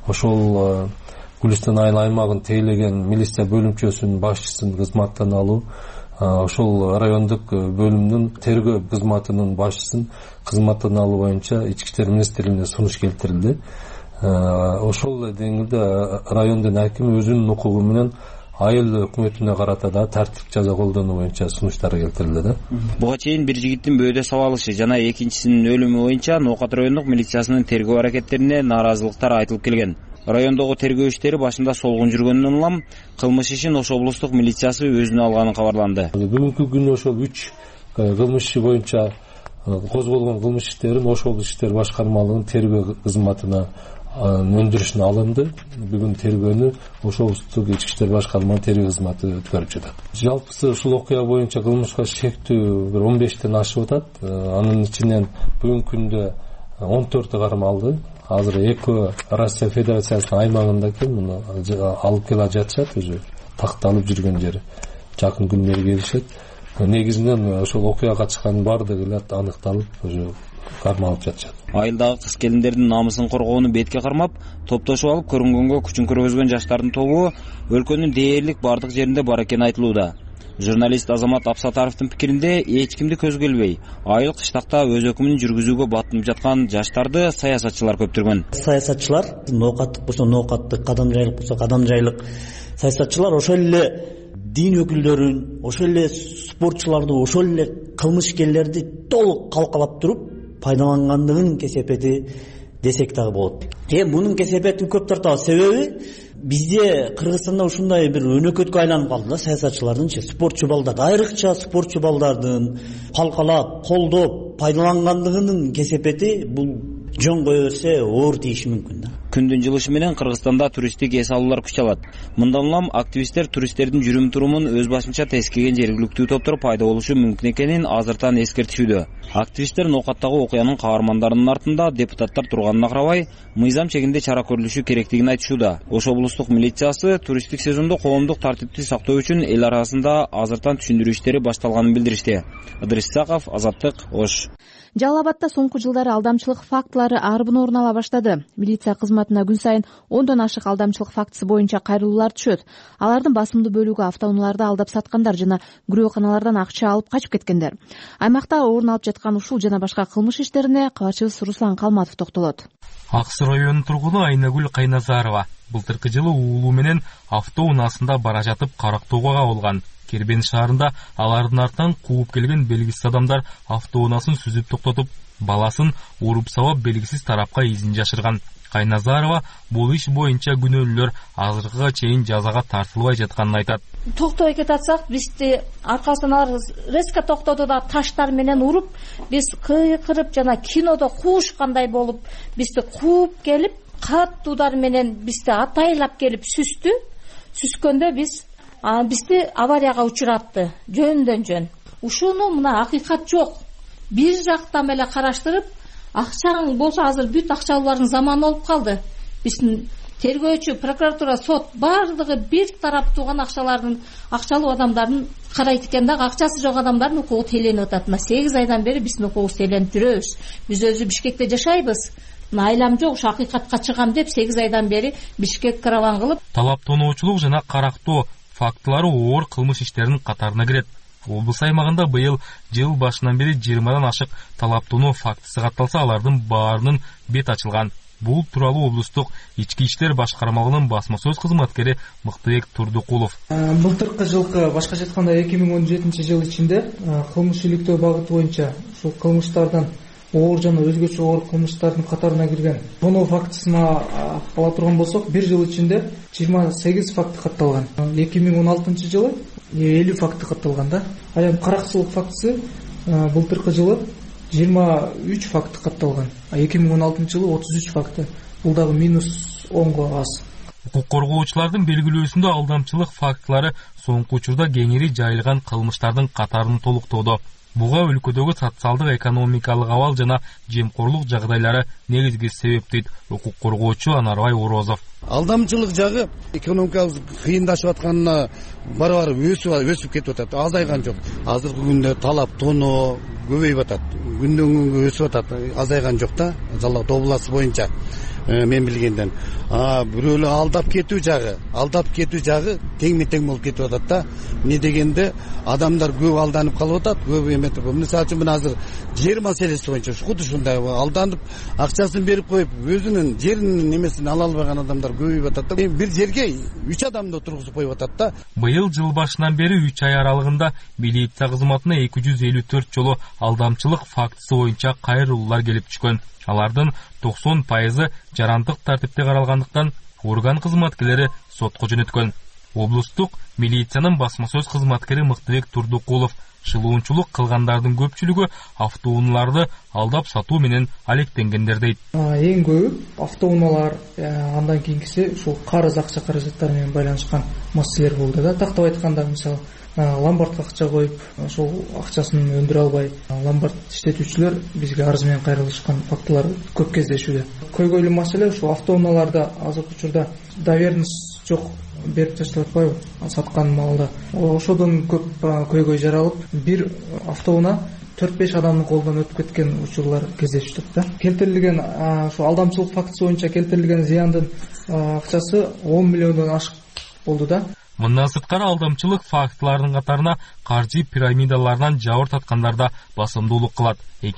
ошол Гүлүстан айыл аймагын тейлеген милиция бөлүмчөсүнүн башчысын кызматтан алуу, ошол райондук бөлүмдүн тергөө кызматынын башчысын кызматтан алуу боюнча Ички иштер министрлигине сунуш келтирилди. Ошол деңгээлде райондун акими өзүнүн укугу менен айыл өкмөтүнө карата да тартип жаза колдонуу боюнча сунуштар келтирилди да. Буга чейин бир жигиттин бөөдө сабалышы жана экинчисинин өлүмү боюнча Ноокат райондук милициясынын тергөө аракеттерине нааразылыктар айтылып келген. Райондогу тергөө иштери башында солгун жүргөндөн улам кылмыш ишин Ош облустук милициясы өзүнө алганы кабарланды. Бүгүнкү күнү ошол 3 кылмыш боюнча козголгон кылмыш иштерин Ош облустук иштер башкармалыгынын тергөө кызматына өндүрүшүнө алынды. Бүгүн тергөөнү Ош облустук ички иштер башкармалыгынын тергөө кызматы өткөрүп жатат. Жалпысы ушул окуя боюнча кылмышка шектүү бир 15тен ашып атат. Анын ичинен бүгүнкү күндө 14 кармалды. Азыр Эко Россия Федерациясынын аймагында экен, муну алып кела жатышат, уже такталып жүргөн жери. Жакын күндөрү келишет. Негизинен ошол окуяга катышкандын баардыгы эле аныкталып, уже кармалып жатышат. Айылдагы кыз келиндердин намысын коргоону бетке кармап, топтошуп алып көрүнгөнгө күчүн көргөзгөн жаштардын тобу өлкөнүн дээрлик бардык жеринде бар экени айтылууда. Журналист Азамат Апсатаровдун пикиринде эч кимди көзгө илбей, айыл кыштакта өз өкүмүн жүргүзүүгө батынып жаткан жаштарды саясатчылар көптүргөн. Саясатчылар ноокаттык болсо ноокаттык, кадамжайлык болсо кадамжайлык саясатчылар ошол эле дин өкүлдөрүн, ошол эле спортчуларды, ошол эле кылмышкерлерди толук калкалап туруп пайдалангандыгын кесепети десек дагы болот. Мунун кесепетин көп тартабыз. Себеби бизде Кыргызстанда ушундай бир өнөкөткө айланып калды да саясатчылардынчы, спортчу балдарды, айрыкча спортчу балдардын калкалап, колдоп пайдалангандыгынын кесепети бул жөн кое берсе оор тийиши мүмкүн да. Күндүн жылышы менен Кыргызстанда туристтик эс алуулар күч алат. Мындан улам активисттер туристтердин жүрүм турумун өз башынча тескеген жергиликтүү топтор пайда болушу мүмкүн экенин азыртан эскертишүүдө. Активисттер ноокаттагы окуянын каармандарынын артында депутаттар турганына карабай, мыйзам чегинде чара көрүлүшү керектигин айтышууда. Ош облустук милициясы туристтик сезондо коомдук тартипти сактоо үчүн эл арасында азыртан түшүндүрүү иштери башталганын билдиришти. Ыдырыс Исаков, Азаттык, Ош. Жалал Абадта соңку жылдары алдамчылык фактылары арбын орун ала баштады. Милиция кызматына күн сайын 10дон ашык алдамчылык фактысы боюнча кайрылуулар түшөт. Алардын басымдуу бөлүгү автоунааларды алдап саткандар жана күрөөканалардан акча алып качып кеткендер. Аймакта орун алып жаткан ушул жана башка кылмыш иштерине кабарчыбыз Руслан Калматов токтолот. Аксы районунун тургуну Айнагүл Кайназарова былтыркы жылы уулу менен автоунаасында бара жатып карактоого кабылган. Кербен шаарында алардын артынан кууп келген белгисиз адамдар автоунаасын сүзүп токтотуп, баласын уруп сабап белгисиз тарапка изин жашырган. Кайназарова бул иш боюнча күнөөлүүлөр азыркыга чейин жазага тартылбай жатканын айтат. Токтобой кетатсак, бизди аркасынан алар резко токтоду да таштар менен уруп, биз кыйкырып жана кинодо куушкандай болуп, бизди кууп келип, каттуу удар менен бизди атайлап келип сүздү. Сүзгөндө бизди аварияга учуратты, жөндөн жөн. Ушуну мына акыйкат жок. Бир жактан эле караштырып, акчаң болсо азыр бүт акчалуулардын заманы болуп калды. Биздин тергөөчү, прокуратура, сот бардыгы бир тараптуу гана акчалуу адамдардын карайт экен да, акчасы жок адамдардын укугу тейленип атат. 8 айдан бери биздин укугубуз тейленип жүрөбүз. Биз өзү Бишкекте жашайбыз. Айлам жок, ушу акыйкатка чыгам деп 8 айдан бери Бишкек караван кылып. Талап тонуучулук жана карактоо фактылары оор кылмыш иштеринин катарына кирет. Облус аймагында быйыл жыл башынан бери 20дан ашык талаптонуу фактысы катталса, алардын баарынын бет ачылган. Бул тууралуу облустук ички иштер башкармалыгынын басма сөз кызматкери Мыктыбек Турдукулов. Былтыркы жылкы башкача айтканда 2017 жыл ичинде кылмыш иликтөө багыты боюнча ушул кылмыштардан оор жана өзгөчө оор кылмыштардын катарына кирген тоноо фактысына ала турган болсок, бир жыл ичинде 28 факты катталган. 2016 жылы 50 факты катталган да. А эми каракчылык фактысы былтыркы жылы 23 факты катталган. А 2016 жылы 33 факты. Бул дагы минус 10го аз. Укук коргоочулардын белгилөөсүндө алдамчылык фактылары соңку учурда кеңири жайылган кылмыштардын катарын толуктоодо. Буга өлкөдөгү социалдык экономикалык абал жана жемкорлук жагдайлары негизги себеп дейт укук коргоочу Анарбай Орозов. Алдамчылык жагы экономикалык кыйындашып атканына бара-бара өсүп кетип атат, азайган жок. Азыркы күндө талап тоноо көбөйүп атат. Күндөн күнгө өсүп атат, азайган жок да. Жалал обласы боюнча мен билгенден. Бирөөлө алдап кетүү жагы тең болуп кетип атат да. Эмне дегенде адамдар көп алданып калып атат, көп эметип. Мисалы үчүн мына азыр жер маселеси боюнча худо ушундай алданып акчасын берип коюп, өзүнүн жеринин немесин ала албаган адамдар көбөйүп атат да. Бир жерге 3 адамды отургузуп коюп атат да. Быйыл жыл башынан бери 3 ай аралыгында милиция кызматына 254 жолу алдамчылык фактысы боюнча кайрылуулар келип түшкөн. Алардын 90% жарандык тартипте каралгандыктан орган кызматкерлери сотко жөнөткөн. Облустук милициянын басма сөз кызматкери Мыктыбек Турдукулов шылуунчулук кылгандардын көпчүлүгү автоунааларды алдап сатуу менен алектенгендер дейт. Эң көбү автоунаалар, андан кийинкиси ушул карыз акча каражаттары менен байланышкан маселелер болду да. Тактап айтканда, мисалы, ломбардка акча коюп, ошол акчасын өндүрө албай, ломбард иштетүүчүлөр бизге арыз менен кайрылышкан фактылар көп кездешүүдө. Көйгөйлүү маселе ушул автоунааларда азыркы учурда доверенность жок, берип таштап атпайбы саткан маалда. Ошодон көп көйгөй жаралып, бир автоунаа 4-5 адамдын колунан өтүп кеткен учурлар кездешти да. Келтирилген ошо алдамчылык фактысы боюнча келтирилген зыяндын акчасы 10 миллиондон ашык болду да. Мындан сырткары алдамчылык фактыларынын катарына каржы пирамидаларынан жабыр таткандар да басымдуулук кылат.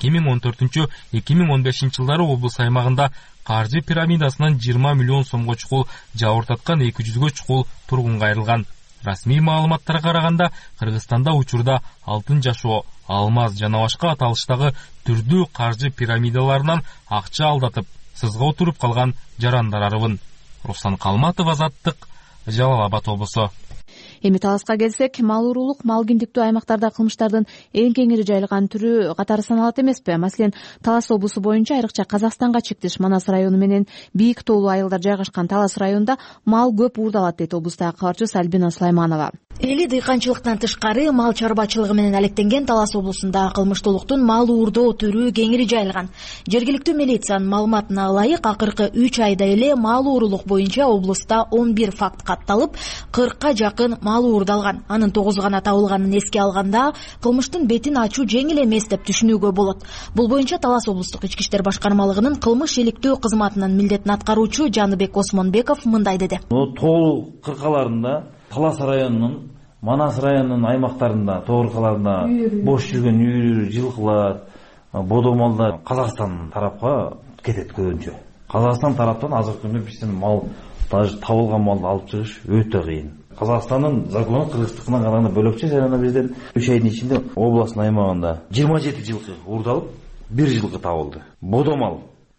2014-2015 жылдары облус аймагында каржы пирамидасынан 20 миллион сомго чукул жабыр таткан 200гө чукул тургун кайрылган. Расмий маалыматтарга караганда, Кыргызстанда учурда алтын жашоо, алмаз жана башка аталыштагы түрдүү каржы пирамидаларынан акча алдатып, сызга отуруп калган жарандар арыбын. Руслан Калматов, Азаттык, Жалал Абад облусу. Эми таласка келсек, мал уруулук мал киндиктүү аймактарда кылмыштардын эң кеңири жайылган түрү катары саналат эмеспи? Маселен, Талас облусу боюнча айрыкча Казакстанга чектеш Манас району менен бийик тоолуу айылдар жайгашкан Талас районунда мал көп уурдалат, дейт облустагы кабарчыбыз Альбина Сулайманова. Эли дыйканчылыктан тышкары мал чарбачылыгы менен алектенген Талас облусунда кылмыштуулуктун мал уурдоо түрү кеңири жайылган. Жергиликтүү милициянын маалыматына ылайык, акыркы 3 айда эле мал уурулук боюнча облуста 11 факт катталып, 40ка жакын мал уурдалган. Анын 9 гана табылганын эске алганда, кылмыштын бетин ачуу жеңил эмес деп түшүнүүгө болот. Бул боюнча Талас облустук ички иштер башкармалыгынын кылмыш иликтөө кызматынын милдетин аткаруучу Жаныбек Осмонбеков мындай деди. Тоолуу кыркаларында Талас районунун, Манас районунун аймактарында, тоо кыркаларында бош жүргөн үйүр, жылкылар, бодомалдар Казакстан тарапка кетет көбүнчө. Казакстан тараптан азыркы күндө биздин мал, даже табылган малды алып чыгыш өтө кыйын. Казакстандын закону кыргыздыкына караганда бөлөкчө, жана бизден 3 айдын ичинде областтын аймагында 27 жылкы уурдалып, 1 жылкы табылды. Бодомал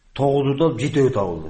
9 уурдалып, 7 табылды.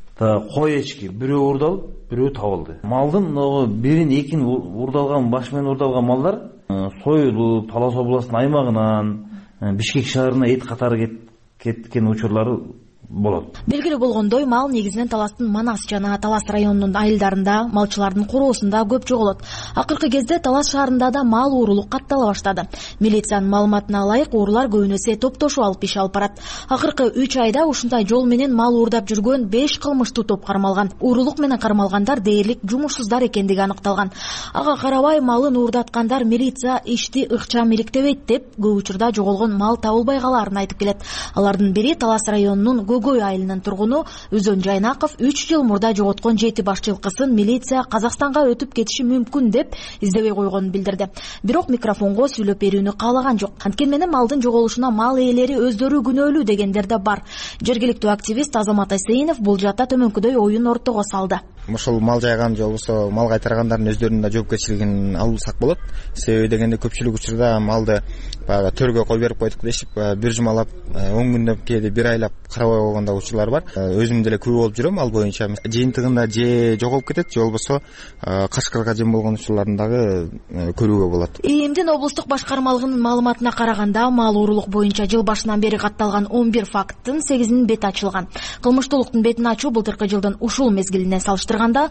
Кой эчки бирөө уурдалып, бирөө табылды. Малдын бирин экин уурдалган, баш менен уурдалган малдар союлуп, Талас областынын аймагынан Бишкек шаарына эт катары кеткен учурлары болот. Белгилүү болгондой, мал негизинен Таластын Манас жана Талас районунун айылдарында, малчылардын короосунда көп жоголот. Акыркы кезде Талас шаарында да мал уурулук каттала баштады. Милициянын маалыматына ылайык, уурулар көбүнесе топтошуп алып иш алып барат. Акыркы 3 айда ушундай жол менен мал уурдап жүргөн 5 кылмыштуу топ кармалган. Уурулук менен кармалгандар дээрлик жумушсуздар экендиги аныкталган. Ага карабай, малын уурдаткандар милиция ишти ыкчам иликтебейт деп, көп учурда жоголгон мал табылбай калаарын айтып келет. Алардын бири Талас районунун Гөгөй айылынын тургуну Өзөн Жайнаков 3 жыл мурда жоготкон 7 баш жылкысын милиция Казакстанга өтүп кетиши мүмкүн деп издебей койгонун билдирди. Бирок микрофонго сүйлөп берүүнү каалаган жок. Анткени менен малдын жоголушуна мал ээлери өздөрү күнөөлүү дегендер да бар. Жергиликтүү активист Азамат Айсейинов бул жакта төмөнкүдөй оюн ортого салды. Ошол мал жайган же болбосо мал кайтаргандардын өздөрүнүн да жоопкерчилигин алсак болот. Себеби дегенде көпчүлүк учурда малды баягы төргө кой берип койдук дешип, бир жумалап, 10 күндөп кээде бир айлап карабай койгондо учурлар бар. Өзүм деле күбө болуп жүрөм ал боюнча. Жыйынтыгында же жоголуп кетет, же болбосо кашкарга жем болгон учурларын дагы көрүүгө болот. ИИМдин облустук башкармалыгынын маалыматына караганда, мал уурулук боюнча жыл башынан бери катталган 11 факттын 8-инин бети ачылган. Кылмыштуулуктун бетин ачуу былтыркы жылдын ушул мезгилине салыштырганда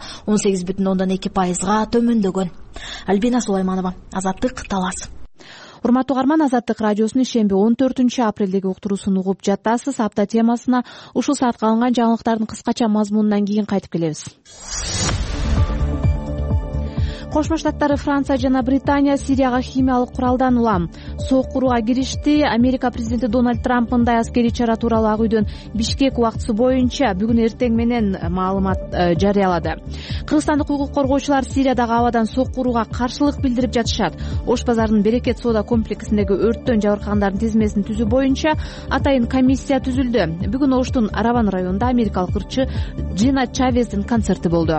18,2%га төмөндөгөн. Альбина Сулайманова, Азаттык, Талас. Урматтуу угарман, Азаттык радиосунун ишемби 14-апрелдеги уктуруусун угуп жатасыз. Апта темасына ушул саатка алынган жаңылыктардын кыскача мазмунунан кийин кайтып келебиз. Кошмо Штаттар, Франция жана Британия Сирияга химиялык куралдан улам сок курууга киришти. Америка президенти Дональд Трамп мындай аскерий чара тууралуу Ак үйдөн Бишкек убактысы боюнча бүгүн эртең менен маалымат жарыялады. Кыргызстандык укук коргоочулар Сириядагы абадан сок курууга каршылык билдирип жатышат. Ош базарынын Берекет соода комплексиндеги өрттөн жабыркагандардын тизмесин түзүү боюнча атайын комиссия түзүлдү. Бүгүн Оштун Араван районунда америкалык ырчы Джина Чавездин концерти болду.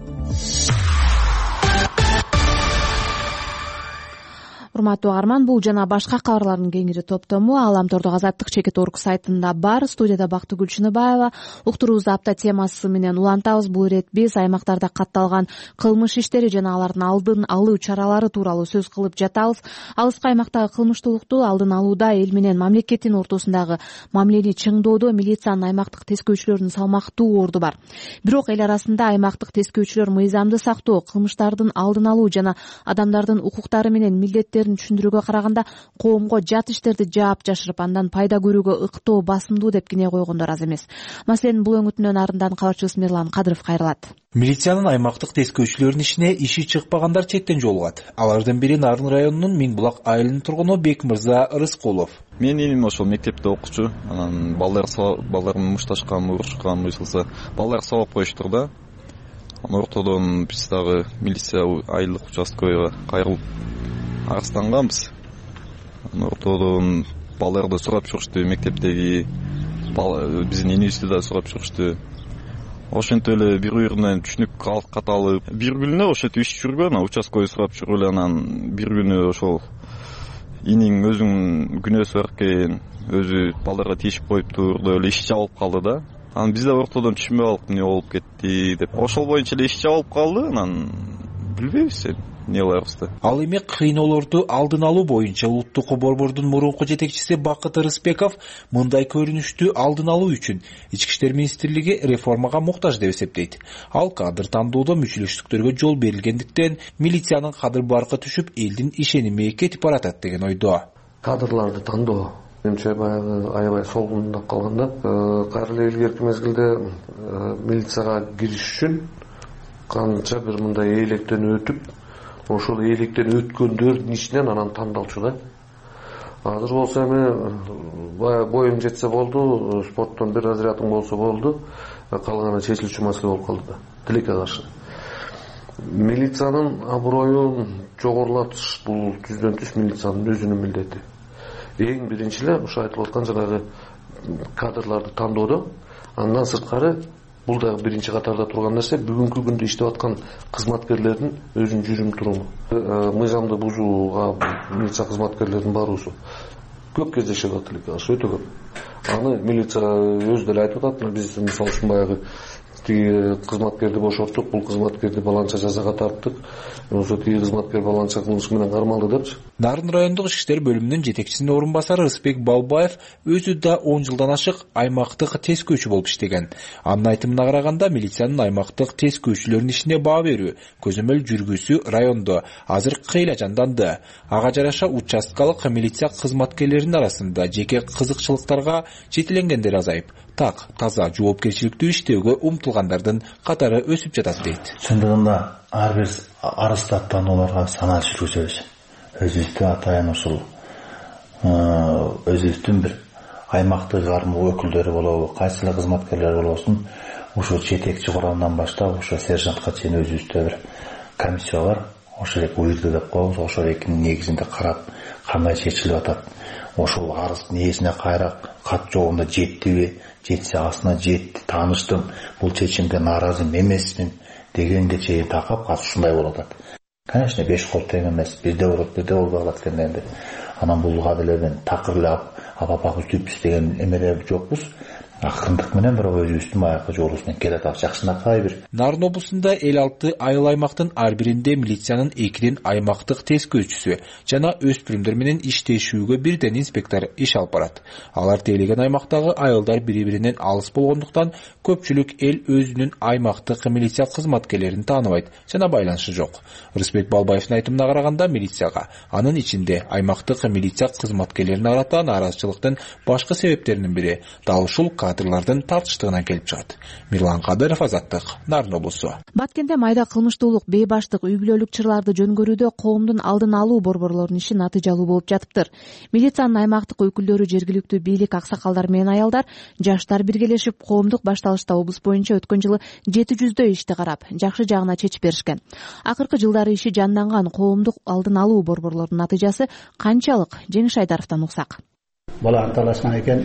Урматтуу угарман, бул жана башка кабарлардын кеңири топтому Аламтордогу Азаттык.org сайтында бар. Студияда Бактыгүл Чыныбаева. Уктуруубузду апта темасы менен улантабыз. Бул ирет биз аймактарда катталган кылмыш иштери жана алардын алдын алуу чаралары тууралуу сөз кылып жатабыз. Алыскы аймактагы кылмыштуулукту алдын алууда эл менен мамлекеттин ортосундагы мамилени чыңдоодо милициянын аймактык тескөөчүлөрүнүн салмактуу орду бар. Бирок эл арасында аймактык тескөөчүлөр мыйзамды сактоо, кылмыштардын алдын алуу жана адамдардын укуктары менен милдеттерин түшүндүрүүгө караганда коомго жат иштерди жаап жашырып, андан пайда көрүүгө ыктоо, басымдуу деп кине койгондор аз эмес. Маселен, бул өңүтүнөн арындан кабарчыбыз Мирлан Кадыров кайрылат. Милициянын аймактык тескөөчүлөрүнүн ишине иши чыкпагандар чектен жолугат. Алардын бири Нарын районунун Миңбулак айылынын тургуну Бекмырза Рыскулов. Мен энем ошол мектепте окуучу, анан балдар мушташкан, урушкан уйсылса, балдар сабап коюштур да. Ортодон биз дагы милиция айылдык участкага кайрылып арыстанганбыз. Ортодон балдарды сурап чыгышты, мектептеги биздин энебизди да сурап чыгышты. Ошентип эле бири биринен түшүнүк каталып, бир күнү ошентип иш жүргөн, участкага сурап чыгып эле анан бир күнү ошол иниң өзүнүн күнөөсү бар экен, өзү балдарга тийишип коюптур деп эле иш жабылып калды да. Анан биз да ортодон түшүнбөй калдык, эмне болуп кетти деп. Ошол боюнча эле иш жабылып калды, анан билбейбиз эми. эмне кылабыз да. Ал эми кыйноолорду алдын алуу боюнча улуттук борбордун мурунку жетекчиси Бакыт Ырысбеков мындай көрүнүштү алдын алуу үчүн Ички иштер министрлиги реформага муктаж деп эсептейт. Ал кадр тандоодо мүчөлөштүктөргө жол берилгендиктен милициянын кадыр баркы түшүп, элдин ишеними кетип баратат деген ойдо. Кадрларды тандоо менимче баягы аябай солгундап калганда, кайра эле илгерки мезгилде милицияга кириш үчүн канча бир мындай эйлектен өтүп, ошол эйлектен өткөндөрдүн ичинен анан тандалчу да. Азыр болсо эми боюң жетсе болду, спорттон бир разрядың болсо болду, калганы чечилчү маселе болуп калды да. Тилекке каршы. Милициянын аброюн жогорулатыш бул түздөн түз милициянын өзүнүн милдети. Эң биринчи эле ошо айтылып аткан жанагы кадрларды тандоодо, андан сырткары бул да биринчи катарда турган нерсе, бүгүнкү күндө иштеп аткан кызматкерлердин өзүнүн жүрүм туруму. Мыйзамды бузууга милиция кызматкерлеринин баруусу көп кездешет тилекке каршы, өтө көп. Аны милиция өзү деле айтып атат, биз мисалы үчүн баягы тиги кызматкерди бошоттук, бул кызматкерди баланча жазага тарттык, ошо тиги кызматкер баланча кылмыш менен кармалды депчи. Нарын райондук ички иштер бөлүмүнүн жетекчисинин орун басары Ырысбек Балбаев өзү да 10 жылдан ашык аймактык тескөөчү болуп иштеген. Анын айтымына караганда, милициянын аймактык тескөөчүлөрдүн ишине баа берүү, көзөмөл жүргүзүү райондо азыр кыйла жанданды. Ага жараша участкалык милиция кызматкерлеринин арасында жеке кызыкчылыктарга жетиленгендер азайып, так таза жоопкерчиликтүү иштөөгө умтулгандардын катары өсүп жатат дейт. Чындыгында ар бир арызды аттанууларга санаа жүргүзөбүз. Өзүбүздүн атайын ушул өзүбүздүн бир аймактык кармоо өкүлдөрү болобу, кайсылык кызматкерлер болбосун, ошо жетекчи курамдан баштап ошо сержантка чейин өзүбүздө бир комиссия бар. Ошо элек уюрду деп коебуз. Ошо элекинин негизинде карап, кандай чечилип атат, ошол арыздын ээсине кайра кат жогунда жеттиби, жетсе асына жетти, тааныштым, бул чечимге нааразы эмесмин дегенге чейин такап азыр ушундай болуп атат. Конечно, 5 кол тең эмес, бирде болбой калат экен енді. Анан булга деле мен такыр эле апак үзүпбүз деген эмелер жокпуз. Акырындык менен бирок өзүбүздүн баягы жолубуздан келатат, жакшынакай бир. Нарын облусунда 56 айыл аймактын ар биринде милициянын 2 аймактык тескөөчүсү жана өспүрүмдөр менен иштешүүгө бирден инспектор иш алып барат. Алар тейлеген аймактагы айылдар бири-биринен алыс болгондуктан көпчүлүк эл өзүнүн аймактык милиция кызматкерлерин тааныбайт жана байланышы жок. Ырысбек Балбаевдин айтымына караганда, милицияга, анын ичинде аймактык милиция кызматкерлерине карата нааразычылыктын башкы себептеринин бири дал ушул кадрлардын тартыштыгынан келип чыгат. Мирлан Кадыров, Азаттык, Нарын облусу. Баткенде майда кылмыштуулук, бейбаштык, үй бүлөлүк чырларды жөнгөрүүдө коомдун алдын алуу борборлорунун иши натыйжалуу болуп жатыптыр. Милициянын аймактык өкүлдөрү, жергиликтүү бийлик, аксакалдар менен аялдар, жаштар биргелешип коомдук башталышта облус боюнча өткөн жылы 700дөй ишти карап, жакшы жагына чечип беришкен. Акыркы жылдары иши жанданган коомдук алдын алуу борборлорунун натыйжасы канчалык? Жеңиш Айдаровдон уксак. Баланы талашкан экен,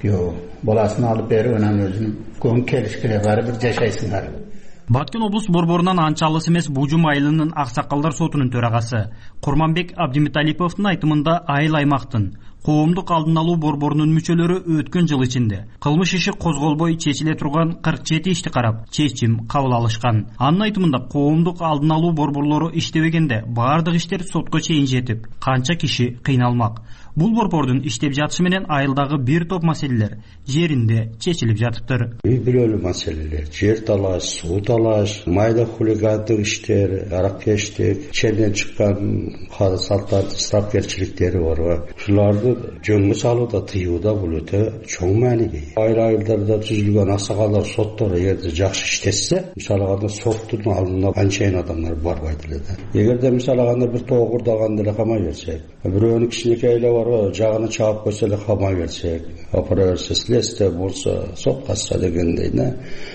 баласын алып берип, анан өзүнүн көңүл келишкире барып бир жашайсыңар. Баткен облус борборунан анча алыс эмес Бужум айылынын Аксакалдар сотунун төрагасы Курманбек Абдимиталиповдун айтымында айыл аймактын коомдук алдын алуу борборунун мүчөлөрү өткөн жыл ичинде кылмыш иши козголбой чечиле турган 47 ишти карап чечим кабыл алышкан. Анын айтымында коомдук алдын алуу борборлору иштебегенде баардык иштер сотко чейин жетип, канча киши кыйналмак. Бул борбордун иштеп жатышы менен айылдагы бир топ маселелер жеринде чечилип жатыптыр. Үй бүлөлүк маселелер, жер талаш, суу талаш, майда хулигандык иштер, араккечтик, ченден чыккан салттар, ысырапкерчиликтери бар. Ушуларды жөнгө салууда, тыюуда бул өтө чоң мааниге. Айылдарда түзүлгөн аксакалдар соттор эгерде жакшы иштешсе, мисалы алганда соттун алдына анчайын адамдар барбайт эле да. Эгерде мисалы алганда бир тоогурдаган деле камай берсек, бирөөнүн кичинекейле жагына чаап койсо эле камай берсек, апара берсе, следствие болсо, сот катса дегендей да.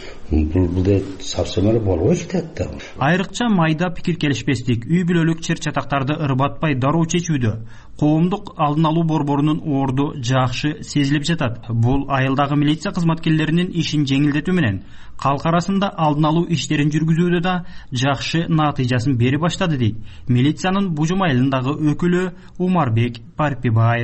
Бул совсем эле болбой кетет да. Айрыкча майда пикир келишпестик, үй бүлөлүк чыр чатактарды ырбатпай дароо чечүүдө коомдук алдын алуу борборунун орду жакшы сезилип жатат. Бул айылдагы милиция кызматкерлеринин ишин жеңилдетүү менен калк арасында алдын алуу иштерин жүргүзүүдө да жакшы натыйжасын бери баштады дейт милициянын Бужум айылындагы өкүлү Умарбек Парпибаев.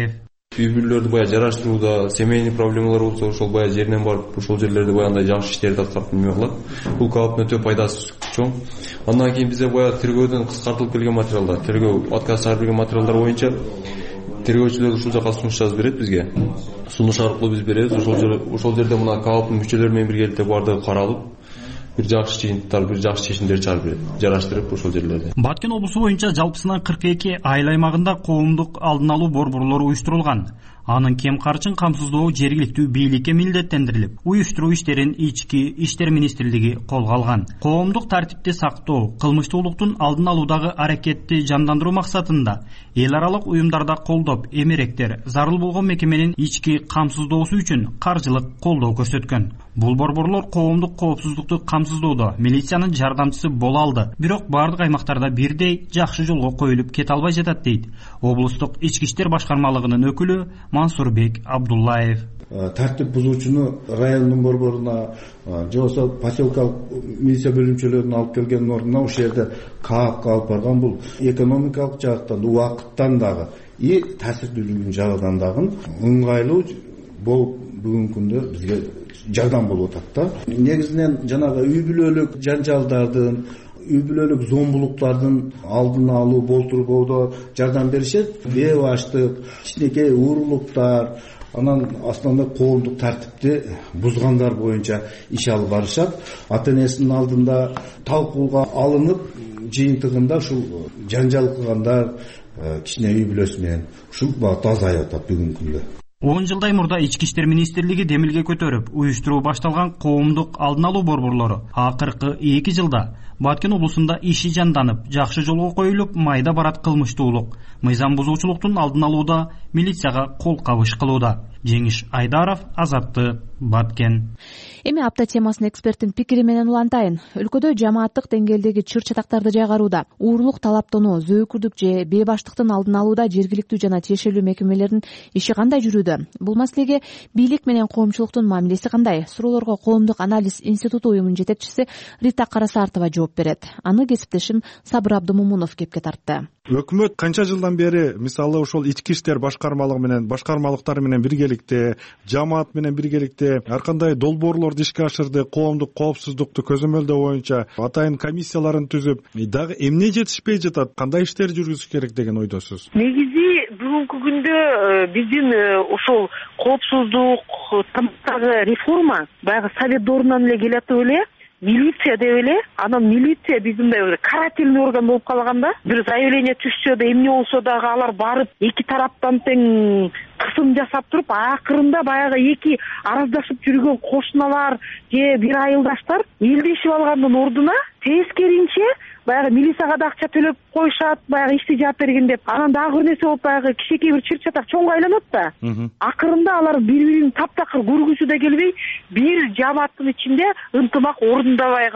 үй бүлөлөрдү баягы жараштырууда семейный проблемалар болсо ошол баягы жеринен барып ошол жерлерде баягындай жакшы иштерди аткарып неме кылат. Бул калыптын өтө пайдасы чоң. Андан кийин бизде баягы тергөөдөн кыскартылып келген материалдар, тергөө отказ чыгарып берген материалдар боюнча тергөөчүлөр ушул жака сунуш жазып берет бизге. Сунуш аркылуу биз беребиз. Ошол жерде мына калыптын мүчөлөрү менен биргеликте бардыгы каралып, бир жакшы жыйынтыктар, бир жакшы чечимдер чыгарып берет, жараштырып ошол жерлерде. Баткен облусу боюнча жалпысынан 42 айыл аймагында коомдук алдын алуу борборлору уюштурулган. Анын кем карчын камсыздоо жергиликтүү бийликке милдеттендирилип, уюштуруу иштерин Ички иштер министрлиги колго алган. Коомдук тартипти сактоо, кылмыштуулуктун алдын алуудагы аракетти жандандыруу максатында эл аралык уюмдарда колдоп, эмеректер зарыл болгон мекеменин ички камсыздоосу үчүн каржылык колдоо көрсөткөн. Бул борборлор коомдук коопсуздукту камсыздоодо милициянын жардамчысы боло алды. Бирок бардык аймактарда бирдей жакшы жолго коюлуп кете албай жатат дейт облустук ички иштер башкармалыгынын өкүлү Мансурбек Абдуллаев. Тартип бузуучуну райондун борборуна же болбосо поселкалык милиция бөлүмчөлөрүнө алып келген ордуна ошол жерде каапка алып барган. Бул экономикалык жактан, убакыттан дагы и таасирдүүлүгүнүн жагынан дагы ыңгайлуу болуп бүгүнкү күндө бизге жардам болуп атат да. Негизинен жанагы үй бүлөлүк жанжалдардын, үй бүлөлүк зомбулуктардын алдын алуу, болтурбоодо жардам беришет. Бебаштык, кичинекей уурулуктар, анан основной коомдук тартипти бузгандар боюнча иш алып барышат. Ата-энесинин алдында талкууга алынып, жыйынтыгында ушул жанжал кылгандар кичине үй бүлөсү менен ушул багытта азайып атат бүгүнкү күндө. 10 жылдай мурда Ички иштер министрлиги демилге көтөрүп, уюштуруу башталган коомдук алдын алуу борборлору акыркы 2 жылда Баткен облусунда иши жанданып, жакшы жолго коюлуп, майда барат кылмыштуулук, мыйзам бузуучулуктун алдын алууда милицияга кол кабыш кылууда. Жеңиш Айдаров, Азаттык, Баткен. Эми апта темасын эксперттин пикири менен улантайын. Өлкөдө жамааттык деңгээлдеги чыр-чатактарды жайгарууда, уурулук талаптонуу, зөөкүрдүк же бейбаштыктын алдын алууда жергиликтүү жана тиешелүү мекемелердин иши кандай жүрүүдө? Бул маселеге бийлик менен коомчулуктун мамилеси кандай? Суроолорго Коомдук анализ институту уюмунун жетекчиси Рита Карасартова жооп берет. Аны кесиптешим Сабыр Абдымомунов кепке тартты. Өкмөт канча жылдан бери мисалы ошол ички иштер башкармалыгы менен, башкармалыктары менен биргеликте, жамаат менен биргеликте ар кандай долбоорлорду ишке ашырды, коомдук коопсуздукту көзөмөлдөө боюнча атайын комиссияларын түзүп, дагы эмне жетишпей жатат, кандай иштер жүргүзүш керек деген ойдосуз? Негизи бүгүнкү күндө биздин ошол коопсуздук тармактагы реформа баягы совет доорунан эле келатып эле, милиция деп эле, анан милиция биздин карательный орган болуп калганда, бир заявление түшсө да эмне болсо дагы алар барып эки тараптан тең кысым жасап туруп, акырында баягы эки араздашып жүргөн кошуналар же бир айылдаштар элдешип алгандын ордуна тескеринче баягы милицияга да акча төлөп коюшат, баягы ишти жаап бергин деп. Анан дагы бир нерсе болуп баягы кичинекей бир чыр-чатак чоңго айланат да. Акырында алар бири-бирин таптакыр көргүсү да келбей, бир жамааттын ичинде ынтымак орун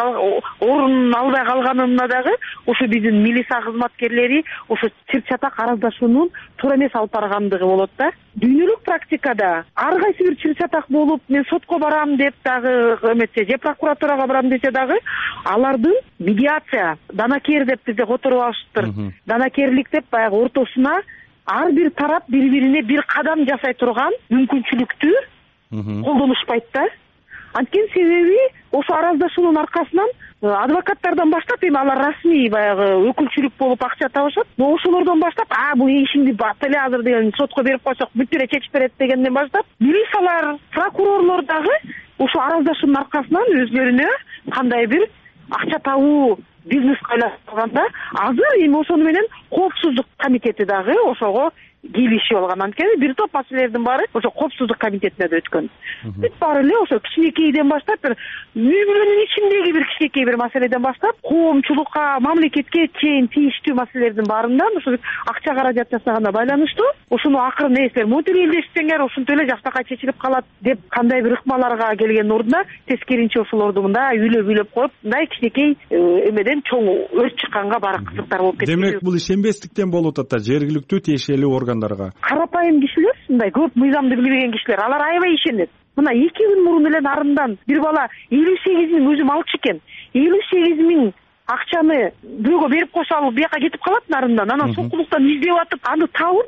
албай калганына дагы ошо биздин милиция кызматкерлери ошо чыр-чатак араздашуунун туура эмес алып баргандыгы болот да. Дүйнөлүк практикада ар кайсы бир чыр-чатак болуп, мен сотко барам деп дагы эмесе, же прокуратурага барам десе дагы, алардын медиация, данакер деп бизде которуп алышыптыр. Данакерлик деп баягы ортосуна ар бир тарап бири-бирине бир кадам жасай турган мүмкүнчүлүктү колдонушпайт да. Анткени себеби ошо араздашуунун аркасынан адвокаттардан баштап эми алар расмий баягы өкүлчүлүк болуп акча табышат. Ошолордон баштап, бул ишимди бат эле азыр деген сотко берип койсок бүт эле чечип берет дегенден баштап, милициялар, прокурорлор дагы ошо араздашуунун аркасынан өзлөрүнө кандай бир акча табуу бизнес кайлашканда, азыр эми ошону менен коопсуздук комитети дагы ошого келишип алган. Анткени бир топ маселелердин баары ошо коопсуздук комитетине да өткөн. Бүт баары эле ошо кичинекейден баштап, бир үй бүлөнүн ичиндеги бир кичинекей бир маселеден баштап, коомчулукка, мамлекетке чейин тийиштүү маселелердин баарынан ошо акча каражат жасаганына байланыштуу, ошону акырын нерселер монтип элдешсеңер, ошентип эле жакшынакай чечилип калат деп кандай бир ыкмаларга келгендин ордуна тескеринче ошолорду мындай үйлөп коюп, мындай кичинекей эмеден чоң өрт чыкканга баары кызыктар болуп кетти. Демек бул ишенбестиктен болуп атат жергиликтүү тиешелүү органдарга. Карапайым кишилер, мындай көп мыйзамды билбеген кишилер, алар аябай ишенет. Мына 2 күн мурун эле нарындан бир бала 58 миң өзүм алчу экен. 58 миң акчаны бирөөгө берип койсо, ал бияка кетип калат нарындан. Анан сокулуктан издеп атып, аны табып,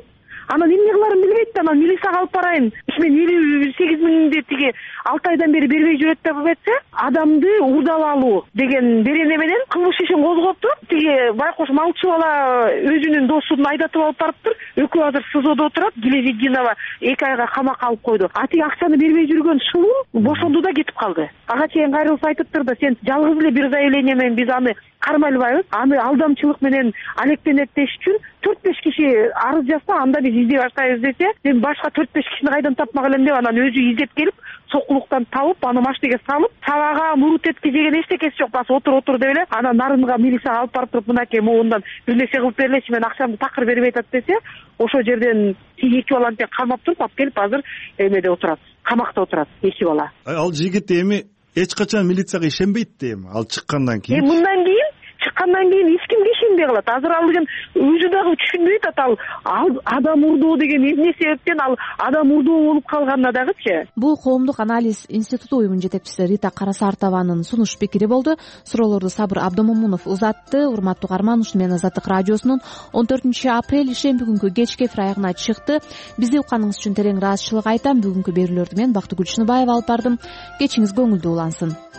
Анан эмне кыларын билбейт да, анан милицияга алып барайын, мен 58 миңди тиги 6 айдан бери бербей жүрөт деп айтса, адамды уурдап алуу деген берене менен кылмыш ишин козгоптур. Тиги байкош малчы бала өзүнүн досун айдатып алып барыптыр. Экөө азыр СИЗОдо отурат. Гилезиддинова 2 айга камакка алып койду. Тиги акчаны бербей жүргөн шылуу бошонду да кетип калды. Ага чейин кайрылып айтыптыр да, сен жалгыз эле бир заявление менен биз аны кармай албайбыз. Аны алдамчылык менен алектенет деш үчүн 4-5 киши арыз жазса, анда биз издей баштайбыз десе, мен башка 4-5 кишини кайдан тапмак элем деп анан өзү издеп келип, сокулуктан табып, аны машинеге салып, сабага мурут эткизген эчтекеси жок, басы отур деп эле, анан нарынга милицияга алып барып туруп, мынакей моундан бир нерсе кылып берлечи, мен акчамды такыр бербей атат десе, ошол жерден 2 баланы тең кармап туруп алып келип азыр эмеде отурат, камакта отурат 2 бала. Ал жигит эми эч качан милицияга ишенбейт дейм. Ал чыккандан кийин. Мындан кийин эч кимге ишенбей калат. Азыр ал деген өзү дагы түшүнбөйт атат. Ал адам урдоо деген эмне себептен ал адам урдоо болуп калганына дагычы. Бул коомдук анализ институту уюмунун жетекчиси Рита Карасартованын сунуш пикири болду. Суроолорду Сабыр Абдымомунов узатты. Урматтуу каарман, ушу менен Азаттык радиосунун 14-апрель ишемби күнкү кечки эфир аягына чыкты. Бизди укканыңыз үчүн терең ыраазычылык айтам. Бүгүнкү берүүлөрдү мен Бактыгүл Чыныбаева алып бардым. Кечиңиз көңүлдүү улансын.